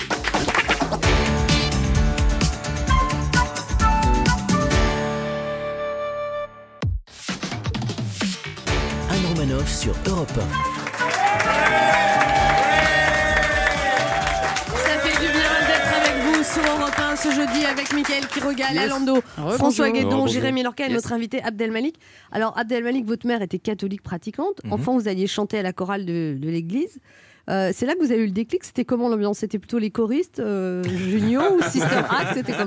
Anne Romanoff sur Europe un. Ça fait du bien d'être avec vous sur Europe un ce jeudi avec Mickaël Quiroga, Yes. Lalando, Rebonjour. François Guédon, Rebonjour. Jérémy Lorca et Yes. notre invité Abdel Malik. Alors, Abdel Malik, votre mère était catholique pratiquante. Mhm. Enfant, vous alliez chanter à la chorale de, de l'église. Euh, c'est là que vous avez eu le déclic. C'était comment l'ambiance ? C'était plutôt les choristes, euh, Junior ou Sister Act ? C'était comment ?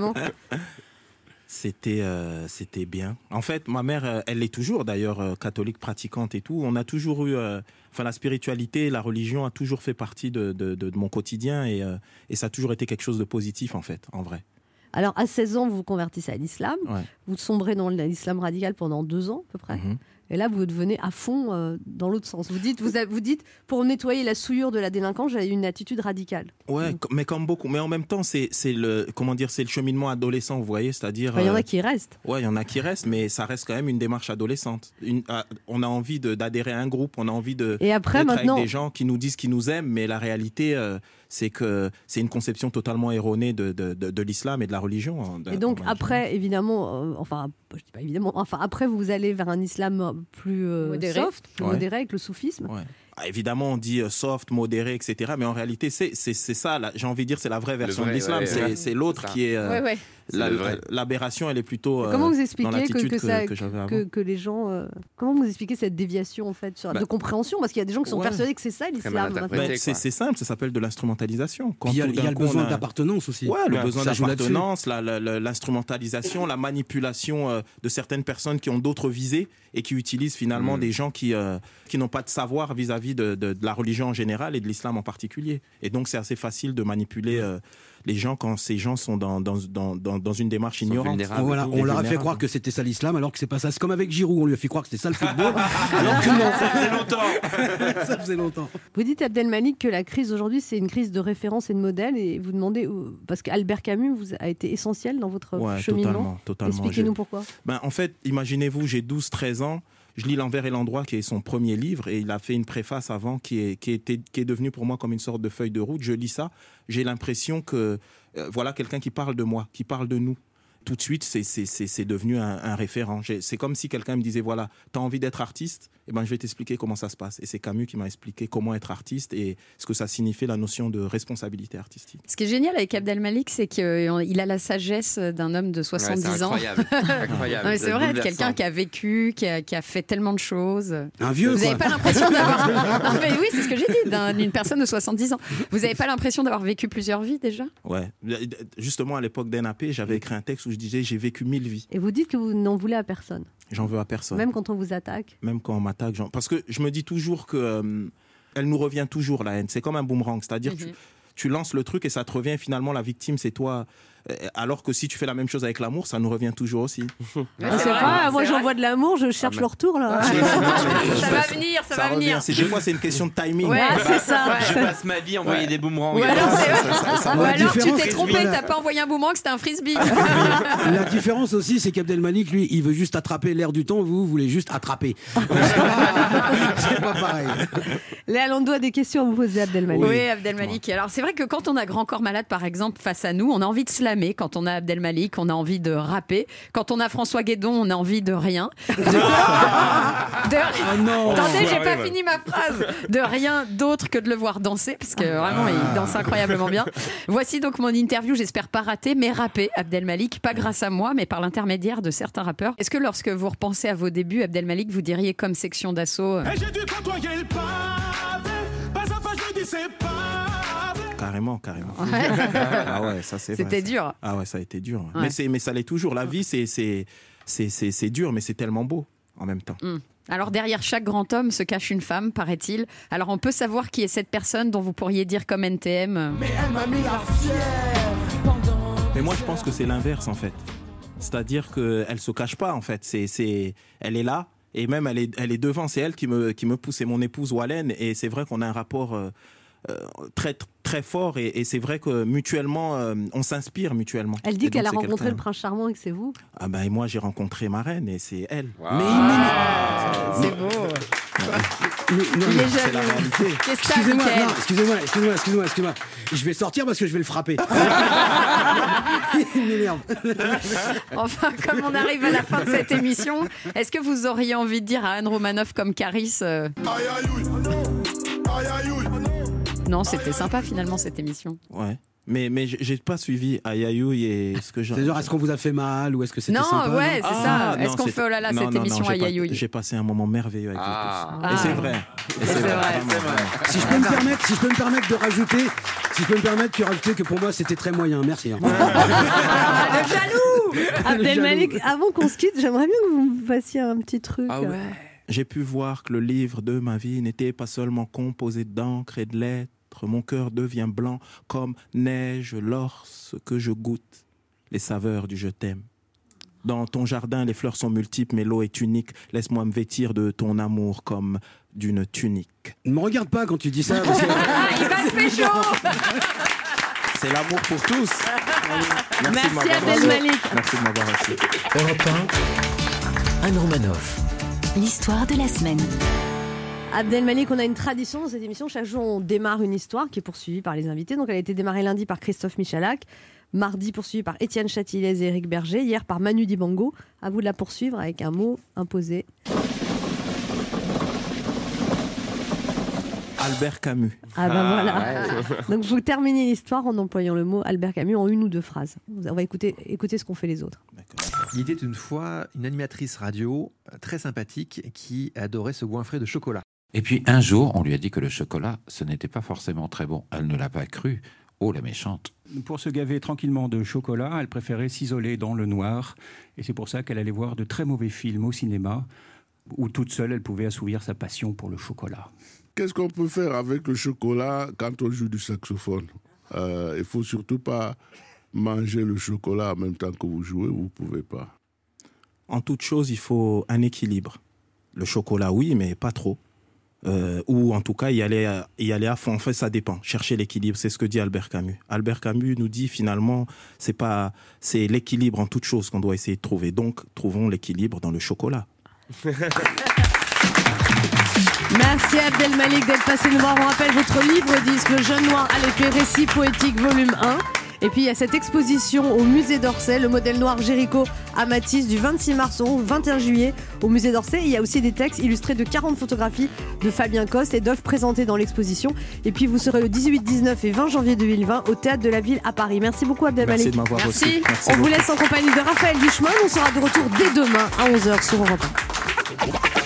C'était, euh, c'était bien. En fait, ma mère, euh, elle est toujours d'ailleurs euh, catholique pratiquante et tout. On a toujours eu, euh, enfin, la spiritualité, la religion a toujours fait partie de, de, de, de mon quotidien et, euh, et ça a toujours été quelque chose de positif en fait, en vrai. Alors, à seize ans, vous vous convertissez à l'islam. Ouais. Vous sombrez dans l'islam radical pendant deux ans, à peu près. Mhm. Et là, vous devenez à fond euh, dans l'autre sens. Vous dites, vous, avez- vous dites, pour nettoyer la souillure de la délinquance, j'avais une attitude radicale. Ouais, co- mais comme beaucoup. Mais en même temps, c'est, c'est le, comment dire, c'est le cheminement adolescent, vous voyez, c'est-à-dire. Enfin, il y en euh, a qui restent. Ouais, il y en a qui restent, mais ça reste quand même une démarche adolescente. Une- ah, on a envie de- d'adhérer à un groupe, on a envie de Et après, d'être maintenant- avec des gens qui nous disent qu'ils nous aiment, mais la réalité, euh, c'est que c'est une conception totalement erronée de, de, de, de l'islam et de la religion. hein, de- Et donc, en religion. après, évidemment, euh, enfin, je dis pas évidemment, enfin, après, vous allez vers un islam plus euh, Modéré. soft, plus Ouais. modéré avec le soufisme. Ouais. Ah, évidemment, on dit euh, soft, modéré, et cetera. Mais en réalité, c'est, c'est, c'est ça, là, j'ai envie de dire, c'est la vraie version vrai, de l'islam. ouais, c'est, ouais. c'est l'autre C'est ça. qui est. euh, Ouais, ouais. la- C'est le vrai. l'aberration, elle est plutôt. euh, Comment vous dans expliquez que, l'attitude que, ça, que j'avais avant. que, que les gens. euh, comment vous expliquez cette déviation, en fait, sur, Bah, de compréhension ? Parce qu'il y a des gens qui sont ouais. persuadés que c'est ça mal l'islam. interprété. maintenant. Ben, c'est, quoi. c'est simple, ça s'appelle de l'instrumentalisation. Quand Il y a, tout il y a d'un le coup, on besoin a- d'appartenance aussi. Ouais, le Ouais, besoin ça joue là-dessus. d'appartenance, la, la- la- l'instrumentalisation, la manipulation euh, de certaines personnes qui ont d'autres visées et qui utilisent finalement Mm. des gens qui, euh, qui n'ont pas de savoir vis-à-vis de, de- de la religion en général et de l'islam en particulier. Et donc c'est assez facile de manipuler euh, les gens quand ces gens sont dans, dans, dans, dans, dans une démarche Sont ignorante. vulnérables. Voilà, Et on leur a fait vulnérables. croire que c'était ça l'islam alors que c'est pas ça. C'est comme avec Giroud, on lui a fait croire que c'était ça le football. alors que non, ça faisait longtemps. ça faisait longtemps. Vous dites, Abdel Malik, que la crise aujourd'hui, c'est une crise de référence et de modèle. Et vous demandez. où- Parce qu'Albert Camus vous a été essentiel dans votre Ouais, cheminement. totalement, totalement. Expliquez-nous J'ai- pourquoi. Ben, en fait, imaginez-vous, j'ai douze treize ans, je lis L'envers et l'endroit, qui est son premier livre, et il a fait une préface avant qui est, qui était, qui est devenue pour moi comme une sorte de feuille de route. Je lis ça, j'ai l'impression que euh, voilà quelqu'un qui parle de moi, qui parle de nous. Tout de suite, c'est, c'est, c'est, c'est devenu un, un référent. J'ai- c'est comme si quelqu'un me disait, voilà, tu as envie d'être artiste, eh ben, je vais t'expliquer comment ça se passe. Et c'est Camus qui m'a expliqué comment être artiste et ce que ça signifiait la notion de responsabilité artistique. Ce qui est génial avec Abdel Malik, c'est qu'il a la sagesse d'un homme de soixante-dix Ouais, c'est ans. incroyable. Incroyable. Non, mais c'est C'est vrai, bouleversant. quelqu'un qui a vécu, qui a, qui a fait tellement de choses. Un vieux, Vous quoi. n'avez pas l'impression d'avoir. Non, mais oui, c'est ce que j'ai dit, d'un- d'une personne de soixante-dix ans. Vous n'avez pas l'impression d'avoir vécu plusieurs vies déjà ? Ouais. Justement, à l'époque d'N A P, j'avais écrit un texte où je disais, j'ai vécu mille vies. Et vous dites que vous n'en voulez à personne. J'en veux à personne. Même quand on vous attaque. Même quand on m'attaque, j'en- parce que je me dis toujours que euh, elle nous revient toujours, la haine. C'est comme un boomerang, c'est-à-dire que tu, tu lances le truc et ça te revient. Finalement, la victime, c'est toi. Alors que si tu fais la même chose avec l'amour, ça nous revient toujours aussi. Ouais, c'est c'est pas, moi j'envoie de l'amour, je cherche Ah, mais... le retour là. Ouais, ça, ça va venir, ça, ça va venir. C'est, des fois, c'est une question de timing. Ouais, bah, c'est ça. Je passe ma vie à envoyer ouais. des boomerangs. Ou alors, ça, ça, ça, Ou alors tu t'es trompé, voilà. t'as pas envoyé un boomerang, c'était un frisbee. La différence aussi, c'est qu'Abdelmalik, lui, il veut juste attraper l'air du temps, vous, vous voulez juste attraper. C'est pas pareil. Léa Landau a des questions à vous poser, Abdelmalik. Oui, oui Abdelmalik. Alors c'est vrai que quand on a Grand Corps Malade, par exemple, face à nous, on a envie de slammer. Quand on a Abdelmalik, on a envie de rapper. Quand on a François Guédon, on a envie de rien. De... de... Oh non. Attendez, j'ai pas fini ma phrase. De rien d'autre que de le voir danser, parce que vraiment, il danse incroyablement bien. Voici donc mon interview, j'espère pas rater, mais rappé, Abdelmalik, pas grâce à moi, mais par l'intermédiaire de certains rappeurs. Est-ce que lorsque vous repensez à vos débuts, Abdelmalik, vous diriez comme Section d'Assaut Et j'ai dû côtoyer le pavé, pas à pas je dis c'est pas vrai. Carrément, carrément. Ouais. Ah ouais, ça c'est C'était vrai, dur. Ah ouais, ça a été dur. Ouais. Mais, c'est, mais ça l'est toujours. La vie, c'est, c'est, c'est, c'est, c'est dur, mais c'est tellement beau en même temps. Mm. Alors derrière chaque grand homme se cache une femme, paraît-il. Alors on peut savoir qui est cette personne dont vous pourriez dire comme N T M. Mais elle m'a mis la fière pendant. Mais moi, je pense que c'est l'inverse en fait. C'est-à-dire qu'elle se cache pas en fait. C'est, c'est, elle est là et même elle est, elle est devant. C'est elle qui me, qui me pousse. C'est mon épouse Wallen et c'est vrai qu'on a un rapport euh, euh, très, très fort et, et c'est vrai que mutuellement, euh, on s'inspire mutuellement. Elle dit Et qu'elle donc, a c'est rencontré quelqu'un- le prince charmant et que c'est vous. Ah ben moi, j'ai rencontré ma reine et c'est elle. Mais C'est beau. Mais- non, Il non. est C'est la jaloux. réalité. Qu'est-ce que ça, Excusez-moi, Mickaël non, excusez-moi, excusez-moi, excusez-moi, excusez-moi. Je vais sortir parce que je vais le frapper. Il m'énerve. Enfin, comme on arrive à la fin de cette émission, est-ce que vous auriez envie de dire à Anne Romanoff comme Caris euh... Aïe aïe aïe, aïe aïe aïe. Non, c'était sympa finalement cette émission. Ouais. Mais, mais j'ai j'ai pas suivi Aïe et ce que j'ai. C'est genre, est-ce qu'on vous a fait mal ou est-ce que c'était Non, sympa ouais, c'est ça. non, Est-ce qu'on c'est- fait oh là là non, cette non, émission non, j'ai Aïe pas- J'ai passé un moment merveilleux avec Ah. vous tous. Et Ah. c'est vrai. Et C'est vrai, vraiment, c'est vraiment. Si je peux me permettre, si je peux me permettre de rajouter, si je peux me permettre de rajouter que pour moi c'était très moyen. Merci. hein. Ah, le jaloux. Abdelmalik, avant qu'on se quitte, j'aimerais bien que vous me fassiez un petit truc. Ah ouais. J'ai pu voir que le livre de ma vie n'était pas seulement composé d'encre et de lettres. Mon cœur devient blanc comme neige lorsque je goûte les saveurs du je t'aime. Dans ton jardin, les fleurs sont multiples, mais l'eau est unique. Laisse-moi me vêtir de ton amour comme d'une tunique. Ne me regarde pas quand tu dis ça. Parce que... Ah, il va se pécho. C'est l'amour pour tous. Merci, Merci de m'avoir Abdelmalik. reçu. Merci de m'avoir reçu. Europe un, Anne Romanoff. L'histoire de la semaine. Abdelmalik, on a une tradition dans cette émission. Chaque jour, on démarre une histoire qui est poursuivie par les invités. Donc, elle a été démarrée lundi par Christophe Michalak, mardi poursuivie par Étienne Châtillez et Éric Berger, hier par Manu Dibango. À vous de la poursuivre avec un mot imposé. Albert Camus. Ah ben voilà. Donc, vous terminez l'histoire en employant le mot Albert Camus en une ou deux phrases. On va écouter, écouter ce qu'ont fait les autres. Il était une fois une animatrice radio euh, très sympathique qui adorait se goinfrer de chocolat. Et puis un jour, on lui a dit que le chocolat, ce n'était pas forcément très bon. Elle ne l'a pas cru. Oh, la méchante. Pour se gaver tranquillement de chocolat, elle préférait s'isoler dans le noir. Et c'est pour ça qu'elle allait voir de très mauvais films au cinéma, où toute seule, elle pouvait assouvir sa passion pour le chocolat. Qu'est-ce qu'on peut faire avec le chocolat quand on joue du saxophone ? euh, Il ne faut surtout pas manger le chocolat en même temps que vous jouez, vous ne pouvez pas. En toute chose, il faut un équilibre. Le chocolat, oui, mais pas trop. Euh, ou en tout cas, y aller, à, y aller à fond. En fait, ça dépend. Chercher l'équilibre, c'est ce que dit Albert Camus. Albert Camus nous dit finalement, c'est pas, c'est l'équilibre en toute chose qu'on doit essayer de trouver. Donc, trouvons l'équilibre dans le chocolat. Merci Abdelmalik d'être passé nous voir. On rappelle votre livre disque Le Jeune Noir à l'épée, récit poétique volume un. Et puis il y a cette exposition au musée d'Orsay, le modèle noir Géricault à Matisse du vingt-six mars au vingt et un juillet au musée d'Orsay. Il y a aussi des textes illustrés de quarante photographies de Fabien Coste et d'œuvres présentées dans l'exposition. Et puis vous serez le dix-huit, dix-neuf et vingt janvier deux mille vingt au Théâtre de la Ville à Paris. Merci beaucoup Abdelmalik. Merci de m'avoir reçu. Merci. Merci On vous beaucoup. laisse en compagnie de Raphaël Duchemin. On sera de retour dès demain à onze heures sur Europe un.